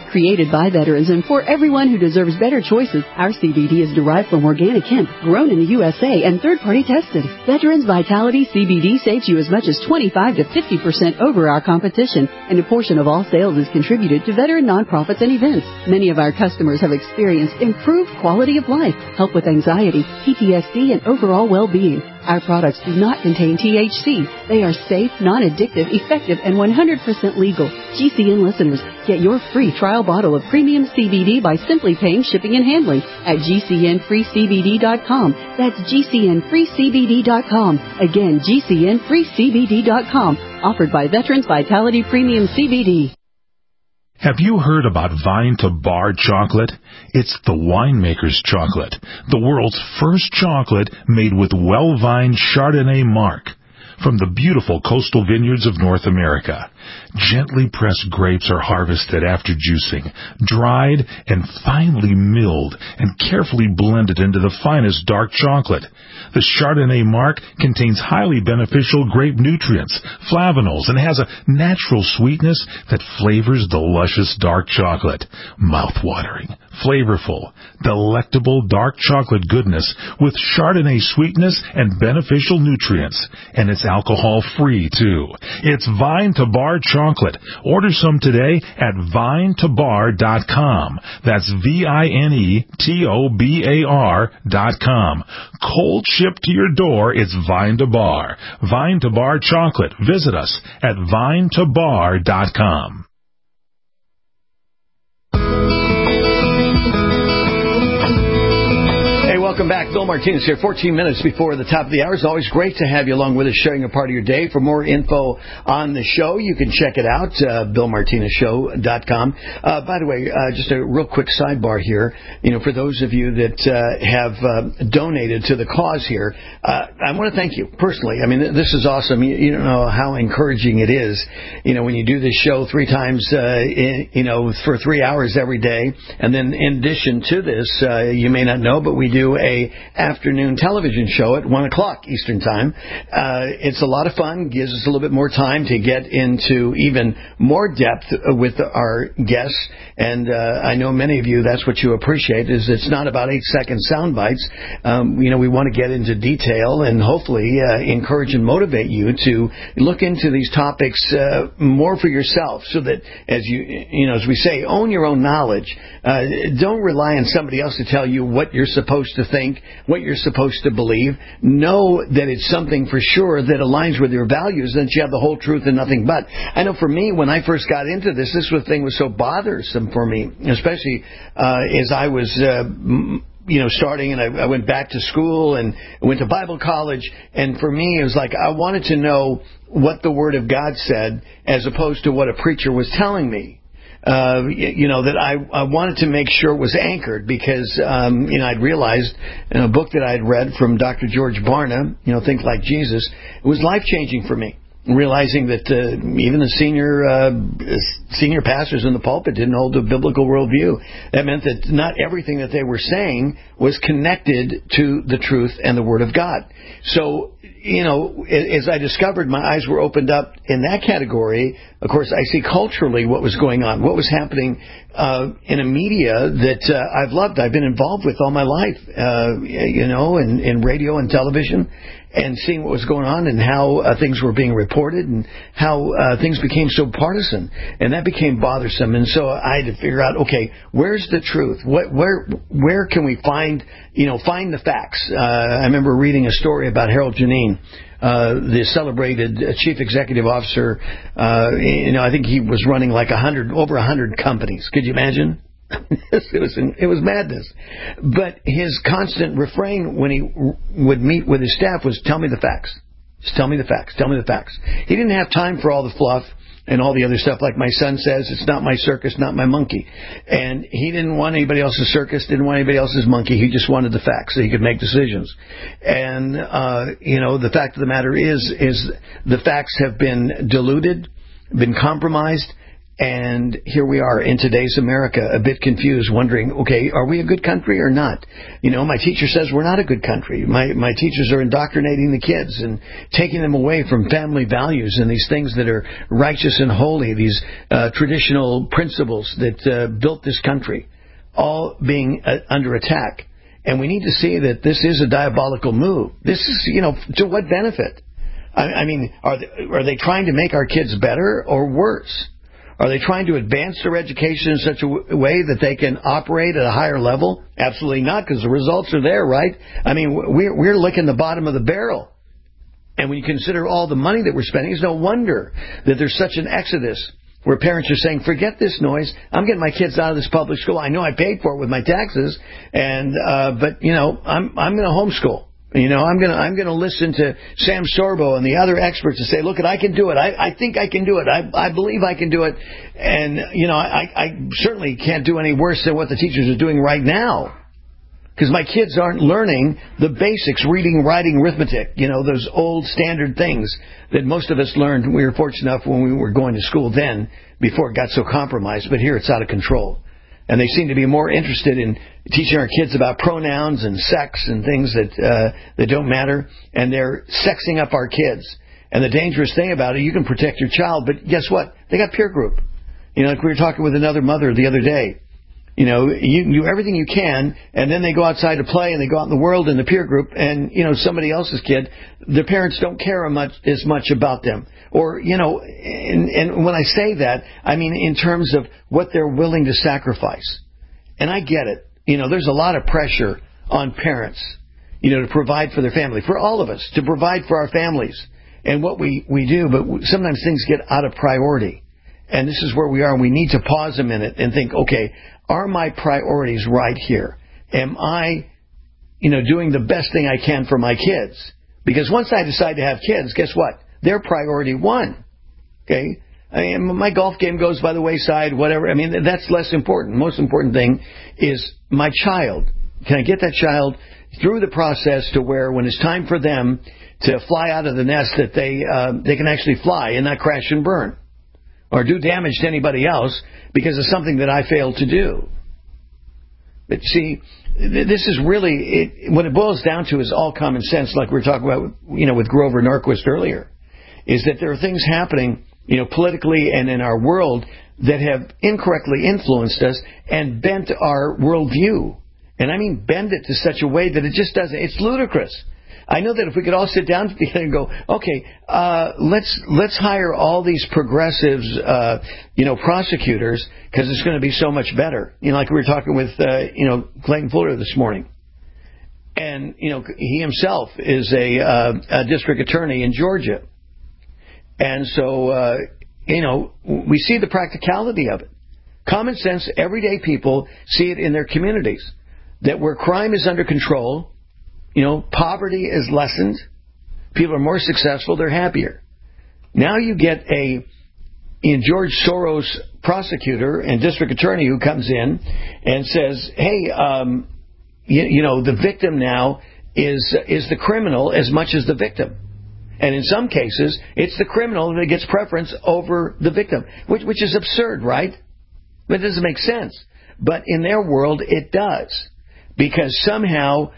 Created by veterans and for everyone who deserves better choices, our C B D is derived from organic hemp, grown in the U S A and third-party tested. Veterans Vitality C B D saves you as much as twenty-five to fifty percent over our competition, and a portion of all sales is contributed to veteran nonprofits and events. Many of our customers have experienced improved quality of life, help with anxiety, P T S D, and overall well-being. Our products do not contain T H C. They are safe, non-addictive, effective, and one hundred percent legal. G C N listeners, get your free trial bottle of premium C B D by simply paying shipping and handling at G C N free C B D dot com. That's G C N free C B D dot com. Again, G C N free C B D dot com. Offered by Veterans Vitality Premium C B D.
Have you heard about Vine to Bar chocolate? It's the winemaker's chocolate, the world's first chocolate made with well-vined Chardonnay marc from the beautiful coastal vineyards of North America. Gently pressed grapes are harvested after juicing, dried and finely milled and carefully blended into the finest dark chocolate. The Chardonnay marc contains highly beneficial grape nutrients, flavanols, and has a natural sweetness that flavors the luscious dark chocolate. Mouth-watering, flavorful, delectable dark chocolate goodness with Chardonnay sweetness and beneficial nutrients. And it's alcohol-free, too. It's Vine to Bar chocolate. Order some today at vine to bar dot com. That's V I N E T O B A R dot com. Cold shipped to your door, it's Vine to Bar. Vine to Bar chocolate. Visit us at vine to bar dot com.
Welcome back. Bill Martinez here, fourteen minutes before the top of the hour. It's always great to have you along with us, sharing a part of your day. For more info on the show, you can check it out, uh, bill martinez show dot com. Uh, by the way, uh, just a real quick sidebar here. You know, for those of you that uh, have uh, donated to the cause here, uh, I want to thank you personally. I mean, this is awesome. You, you don't know how encouraging it is, you know, when you do this show three times, uh, in, you know, for three hours every day. And then in addition to this, uh, you may not know, but we do a afternoon television show at one o'clock Eastern Time. Uh, it's a lot of fun, gives us a little bit more time to get into even more depth with our guests. And uh, I know many of you, that's what you appreciate, is it's not about eight-second sound bites. Um, you know, we want to get into detail and hopefully uh, encourage and motivate you to look into these topics uh, more for yourself, so that, as you, you know, as we say, own your own knowledge. Uh, don't rely on somebody else to tell you what you're supposed to think, what you're supposed to believe. Know that it's something for sure that aligns with your values, and that you have the whole truth and nothing but. I know for me, when I first got into this, this was, thing was so bothersome for me, especially uh, as I was uh, you know, starting, and I, I went back to school and went to Bible college. And for me, it was like I wanted to know what the Word of God said as opposed to what a preacher was telling me. Uh, you know, that I, I wanted to make sure it was anchored, because, um, you know, I'd realized in a book that I'd read from Doctor George Barna, you know, Think Like Jesus, it was life-changing for me. Realizing that uh, even the senior uh, senior pastors in the pulpit didn't hold a biblical worldview. That meant that not everything that they were saying was connected to the truth and the Word of God. So, you know, as I discovered, my eyes were opened up in that category. Of course, I see culturally what was going on, what was happening uh, in a media that uh, I've loved, I've been involved with all my life, uh, you know, in, in radio and television, and seeing what was going on and how uh, things were being reported and how uh, things became so partisan. And that became bothersome. And so I had to figure out, okay, where's the truth? What, where where can we find, you know, find the facts? Uh, I remember reading a story about Harold Janine, uh, the celebrated chief executive officer. Uh, you know, I think he was running like a hundred, over a hundred companies. Could you imagine? it was it was madness. But his constant refrain when he would meet with his staff was, tell me the facts. Just tell me the facts. Tell me the facts. He didn't have time for all the fluff and all the other stuff. Like my son says, it's not my circus, not my monkey. And he didn't want anybody else's circus, didn't want anybody else's monkey. He just wanted the facts so he could make decisions. And, uh, you know, the fact of the matter is, is the facts have been diluted, been compromised, And here we are in today's America, a bit confused, wondering, okay, are we a good country or not? You know, my teacher says we're not a good country. My my teachers are indoctrinating the kids and taking them away from family values and these things that are righteous and holy, these uh, traditional principles that uh, built this country, all being uh, under attack. And we need to see that this is a diabolical move. This is, you know, to what benefit? I, I mean, are they, are they trying to make our kids better or worse? Are they trying to advance their education in such a w- way that they can operate at a higher level? Absolutely not, because the results are there, right? I mean, we're, we're licking the bottom of the barrel. And when you consider all the money that we're spending, it's no wonder that there's such an exodus where parents are saying, forget this noise. I'm getting my kids out of this public school. I know I paid for it with my taxes, and uh, but, you know, I'm I'm going to homeschool. You know, I'm going to I'm going to listen to Sam Sorbo and the other experts and say, look, I can do it. I, I think I can do it. I, I believe I can do it. And, you know, I, I certainly can't do any worse than what the teachers are doing right now. Because my kids aren't learning the basics, reading, writing, arithmetic, you know, those old standard things that most of us learned. We were fortunate enough when we were going to school then, before it got so compromised. But here it's out of control. And they seem to be more interested in teaching our kids about pronouns and sex and things that uh, that don't matter. And they're sexing up our kids. And the dangerous thing about it, you can protect your child, but guess what? They got peer group. You know, like we were talking with another mother the other day. You know, you can do everything you can, and then they go outside to play, and they go out in the world in the peer group, and, you know, somebody else's kid, their parents don't care much, as much about them. Or, you know, and, and when I say that, I mean in terms of what they're willing to sacrifice. And I get it. You know, there's a lot of pressure on parents, you know, to provide for their family, for all of us, to provide for our families and what we, we do, but sometimes things get out of priority. And this is where we are, and we need to pause a minute and think, okay, are my priorities right here? Am I, you know, doing the best thing I can for my kids? Because once I decide to have kids, guess what? They're priority one. Okay? I mean, my golf game goes by the wayside, whatever. I mean, that's less important. The most important thing is my child. Can I get that child through the process to where when it's time for them to fly out of the nest that they uh, they can actually fly and not crash and burn or do damage to anybody else because of something that I failed to do. But see, this is really, it, what it boils down to is all common sense, like we were talking about, you know, with Grover Norquist earlier, is that there are things happening, you know, politically and in our world that have incorrectly influenced us and bent our worldview. And I mean bend it to such a way that it just doesn't, it's ludicrous. I know that if we could all sit down together and go, okay, uh, let's let's hire all these progressives, uh, you know, prosecutors, because it's going to be so much better. You know, like we were talking with, uh, you know, Clayton Fuller this morning. And, you know, he himself is a, uh, a district attorney in Georgia. And so, uh, you know, we see the practicality of it. Common sense, everyday people see it in their communities, that where crime is under control, you know, poverty is lessened. People are more successful. They're happier. Now you get a in George Soros prosecutor and district attorney who comes in and says, hey, um, you, you know, the victim now is is the criminal as much as the victim. And in some cases, it's the criminal that gets preference over the victim, which, which is absurd, right? It doesn't make sense. But in their world, it does. Because somehow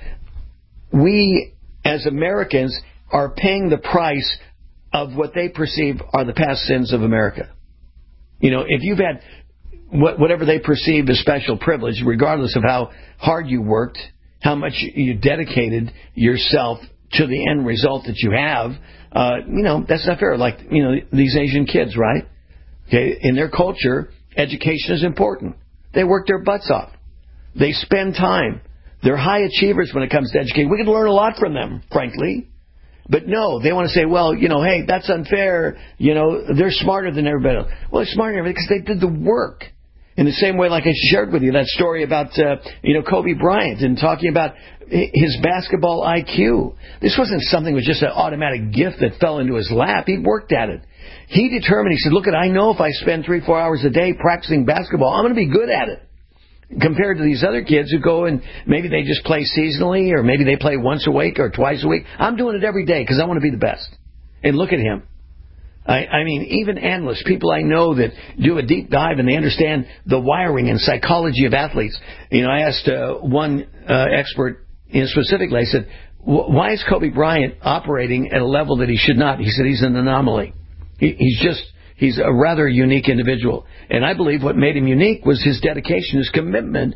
we, as Americans, are paying the price of what they perceive are the past sins of America. You know, if you've had whatever they perceive as special privilege, regardless of how hard you worked, how much you dedicated yourself to the end result that you have, uh, you know, that's not fair. Like, you know, these Asian kids, right? Okay, in their culture, education is important. They work their butts off. They spend time. They're high achievers when it comes to education. We can learn a lot from them, frankly. But no, they want to say, well, you know, hey, that's unfair. You know, they're smarter than everybody else. Well, they're smarter than everybody because they did the work. In the same way, like I shared with you, that story about, uh, you know, Kobe Bryant and talking about his basketball I Q. This wasn't something that was just an automatic gift that fell into his lap. He worked at it. He determined, he said, look, I know if I spend three, four hours a day practicing basketball, I'm going to be good at it. Compared to these other kids who go and maybe they just play seasonally or maybe they play once a week or twice a week. I'm doing it every day because I want to be the best. And look at him. I, I mean, even analysts, people I know that do a deep dive and they understand the wiring and psychology of athletes. You know, I asked uh, one uh, expert in specifically, I said, why is Kobe Bryant operating at a level that he should not? He said he's an anomaly. He, he's just, he's a rather unique individual. And I believe what made him unique was his dedication, his commitment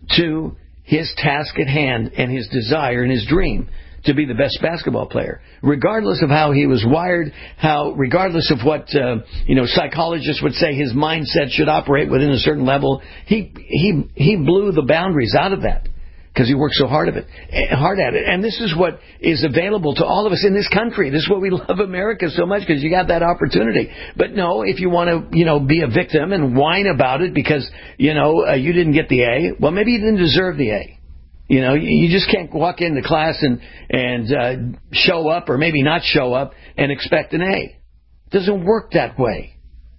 to his task at hand and his desire and his dream to be the best basketball player, regardless of how he was wired, how, regardless of what, uh, you know, psychologists would say his mindset should operate within a certain level. He, he, he blew the boundaries out of that because he worked so hard of it, hard at it. And this is what is available to all of us in this country. This is what we love America so much, because you got that opportunity. But no, if you want to, you know, be a victim and whine about it because, you know, uh, you didn't get the A, well, maybe you didn't deserve the A. You know, you just can't walk into class and, and uh, show up or maybe not show up and expect an A. It doesn't work that way.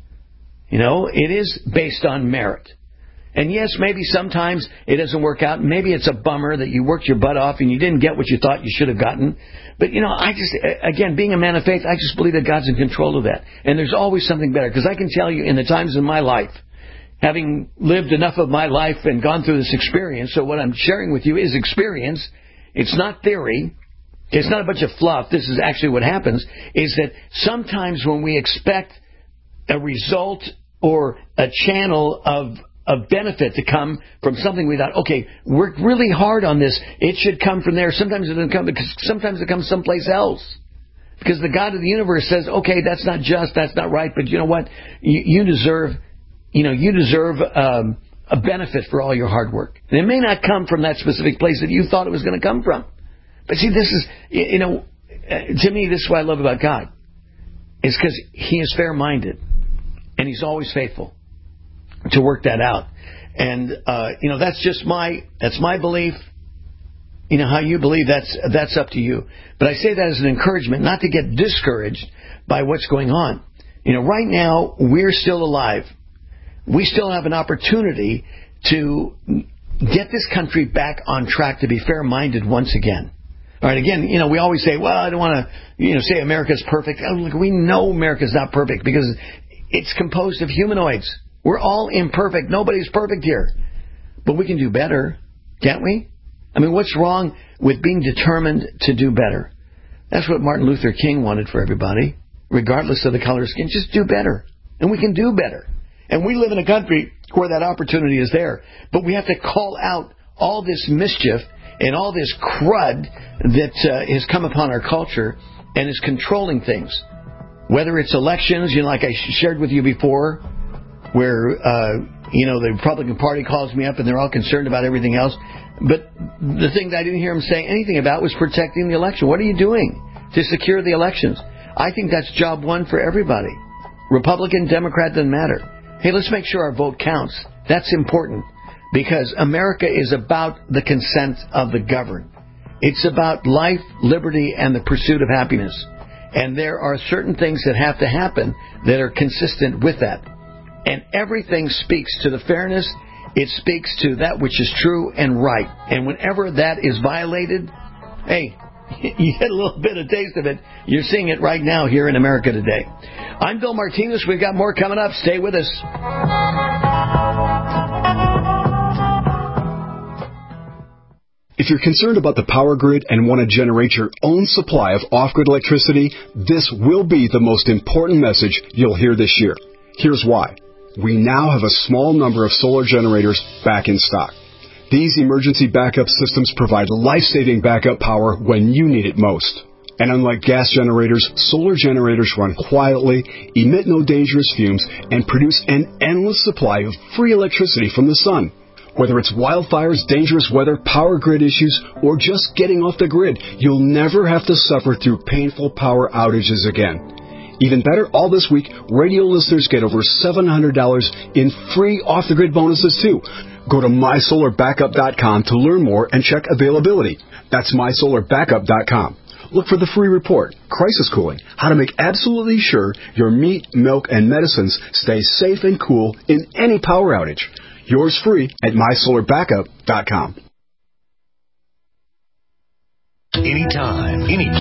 You know, it is based on merit. And yes, maybe sometimes it doesn't work out. Maybe it's a bummer that you worked your butt off and you didn't get what you thought you should have gotten. But, you know, I just, again, being a man of faith, I just believe that God's in control of that. And there's always something better. Because I can tell you in the times in my life, having lived enough of my life and gone through this experience, so what I'm sharing with you is experience. It's not theory. It's not a bunch of fluff. This is actually what happens, is that sometimes when we expect a result or a channel of of benefit to come from something we thought, okay, worked really hard on this, it should come from there. Sometimes it doesn't come, because sometimes it comes someplace else. Because the God of the universe says, okay, that's not just, that's not right, but you know what? You, you deserve... You know, you deserve um, a benefit for all your hard work. And it may not come from that specific place that you thought it was going to come from. But see, this is, you know, to me, this is what I love about God. It's because He is fair-minded. And He's always faithful to work that out. And, uh, you know, that's just my, that's my belief. You know, how you believe, that's, that's up to you. But I say that as an encouragement, not to get discouraged by what's going on. You know, right now, we're still alive. We still have an opportunity to get this country back on track to be fair-minded once again. All right, again, you know, we always say, well, I don't want to, you know, say America's perfect. Oh, look, we know America's not perfect because it's composed of humanoids. We're all imperfect. Nobody's perfect here. But we can do better, can't we? I mean, what's wrong with being determined to do better? That's what Martin Luther King wanted for everybody, regardless of the color of skin. Just do better. And we can do better. And we live in a country where that opportunity is there. But we have to call out all this mischief and all this crud that uh, has come upon our culture and is controlling things. Whether it's elections, you know, like I shared with you before, where, uh, you know, the Republican Party calls me up and they're all concerned about everything else. But the thing that I didn't hear them say anything about was protecting the election. What are you doing to secure the elections? I think that's job one for everybody. Republican, Democrat, doesn't matter. Hey, let's make sure our vote counts. That's important because America is about the consent of the governed. It's about life, liberty, and the pursuit of happiness. And there are certain things that have to happen that are consistent with that. And everything speaks to the fairness. It speaks to that which is true and right. And whenever that is violated, hey, you get a little bit of taste of it. You're seeing it right now here in America today. I'm Bill Martinez. We've got more coming up. Stay with us.
If you're concerned about the power grid and want to generate your own supply of off-grid electricity, this will be the most important message you'll hear this year. Here's why. We now have a small number of solar generators back in stock. These emergency backup systems provide life-saving backup power when you need it most. And unlike gas generators, solar generators run quietly, emit no dangerous fumes, and produce an endless supply of free electricity from the sun. Whether it's wildfires, dangerous weather, power grid issues, or just getting off the grid, you'll never have to suffer through painful power outages again. Even better, all this week, radio listeners get over seven hundred dollars in free off-the-grid bonuses, too. Go to my solar backup dot com to learn more and check availability. That's my solar backup dot com. Look for the free report, Crisis Cooling, how to make absolutely sure your meat, milk, and medicines stay safe and cool in any power outage. Yours free at my solar backup dot com.
Anytime, any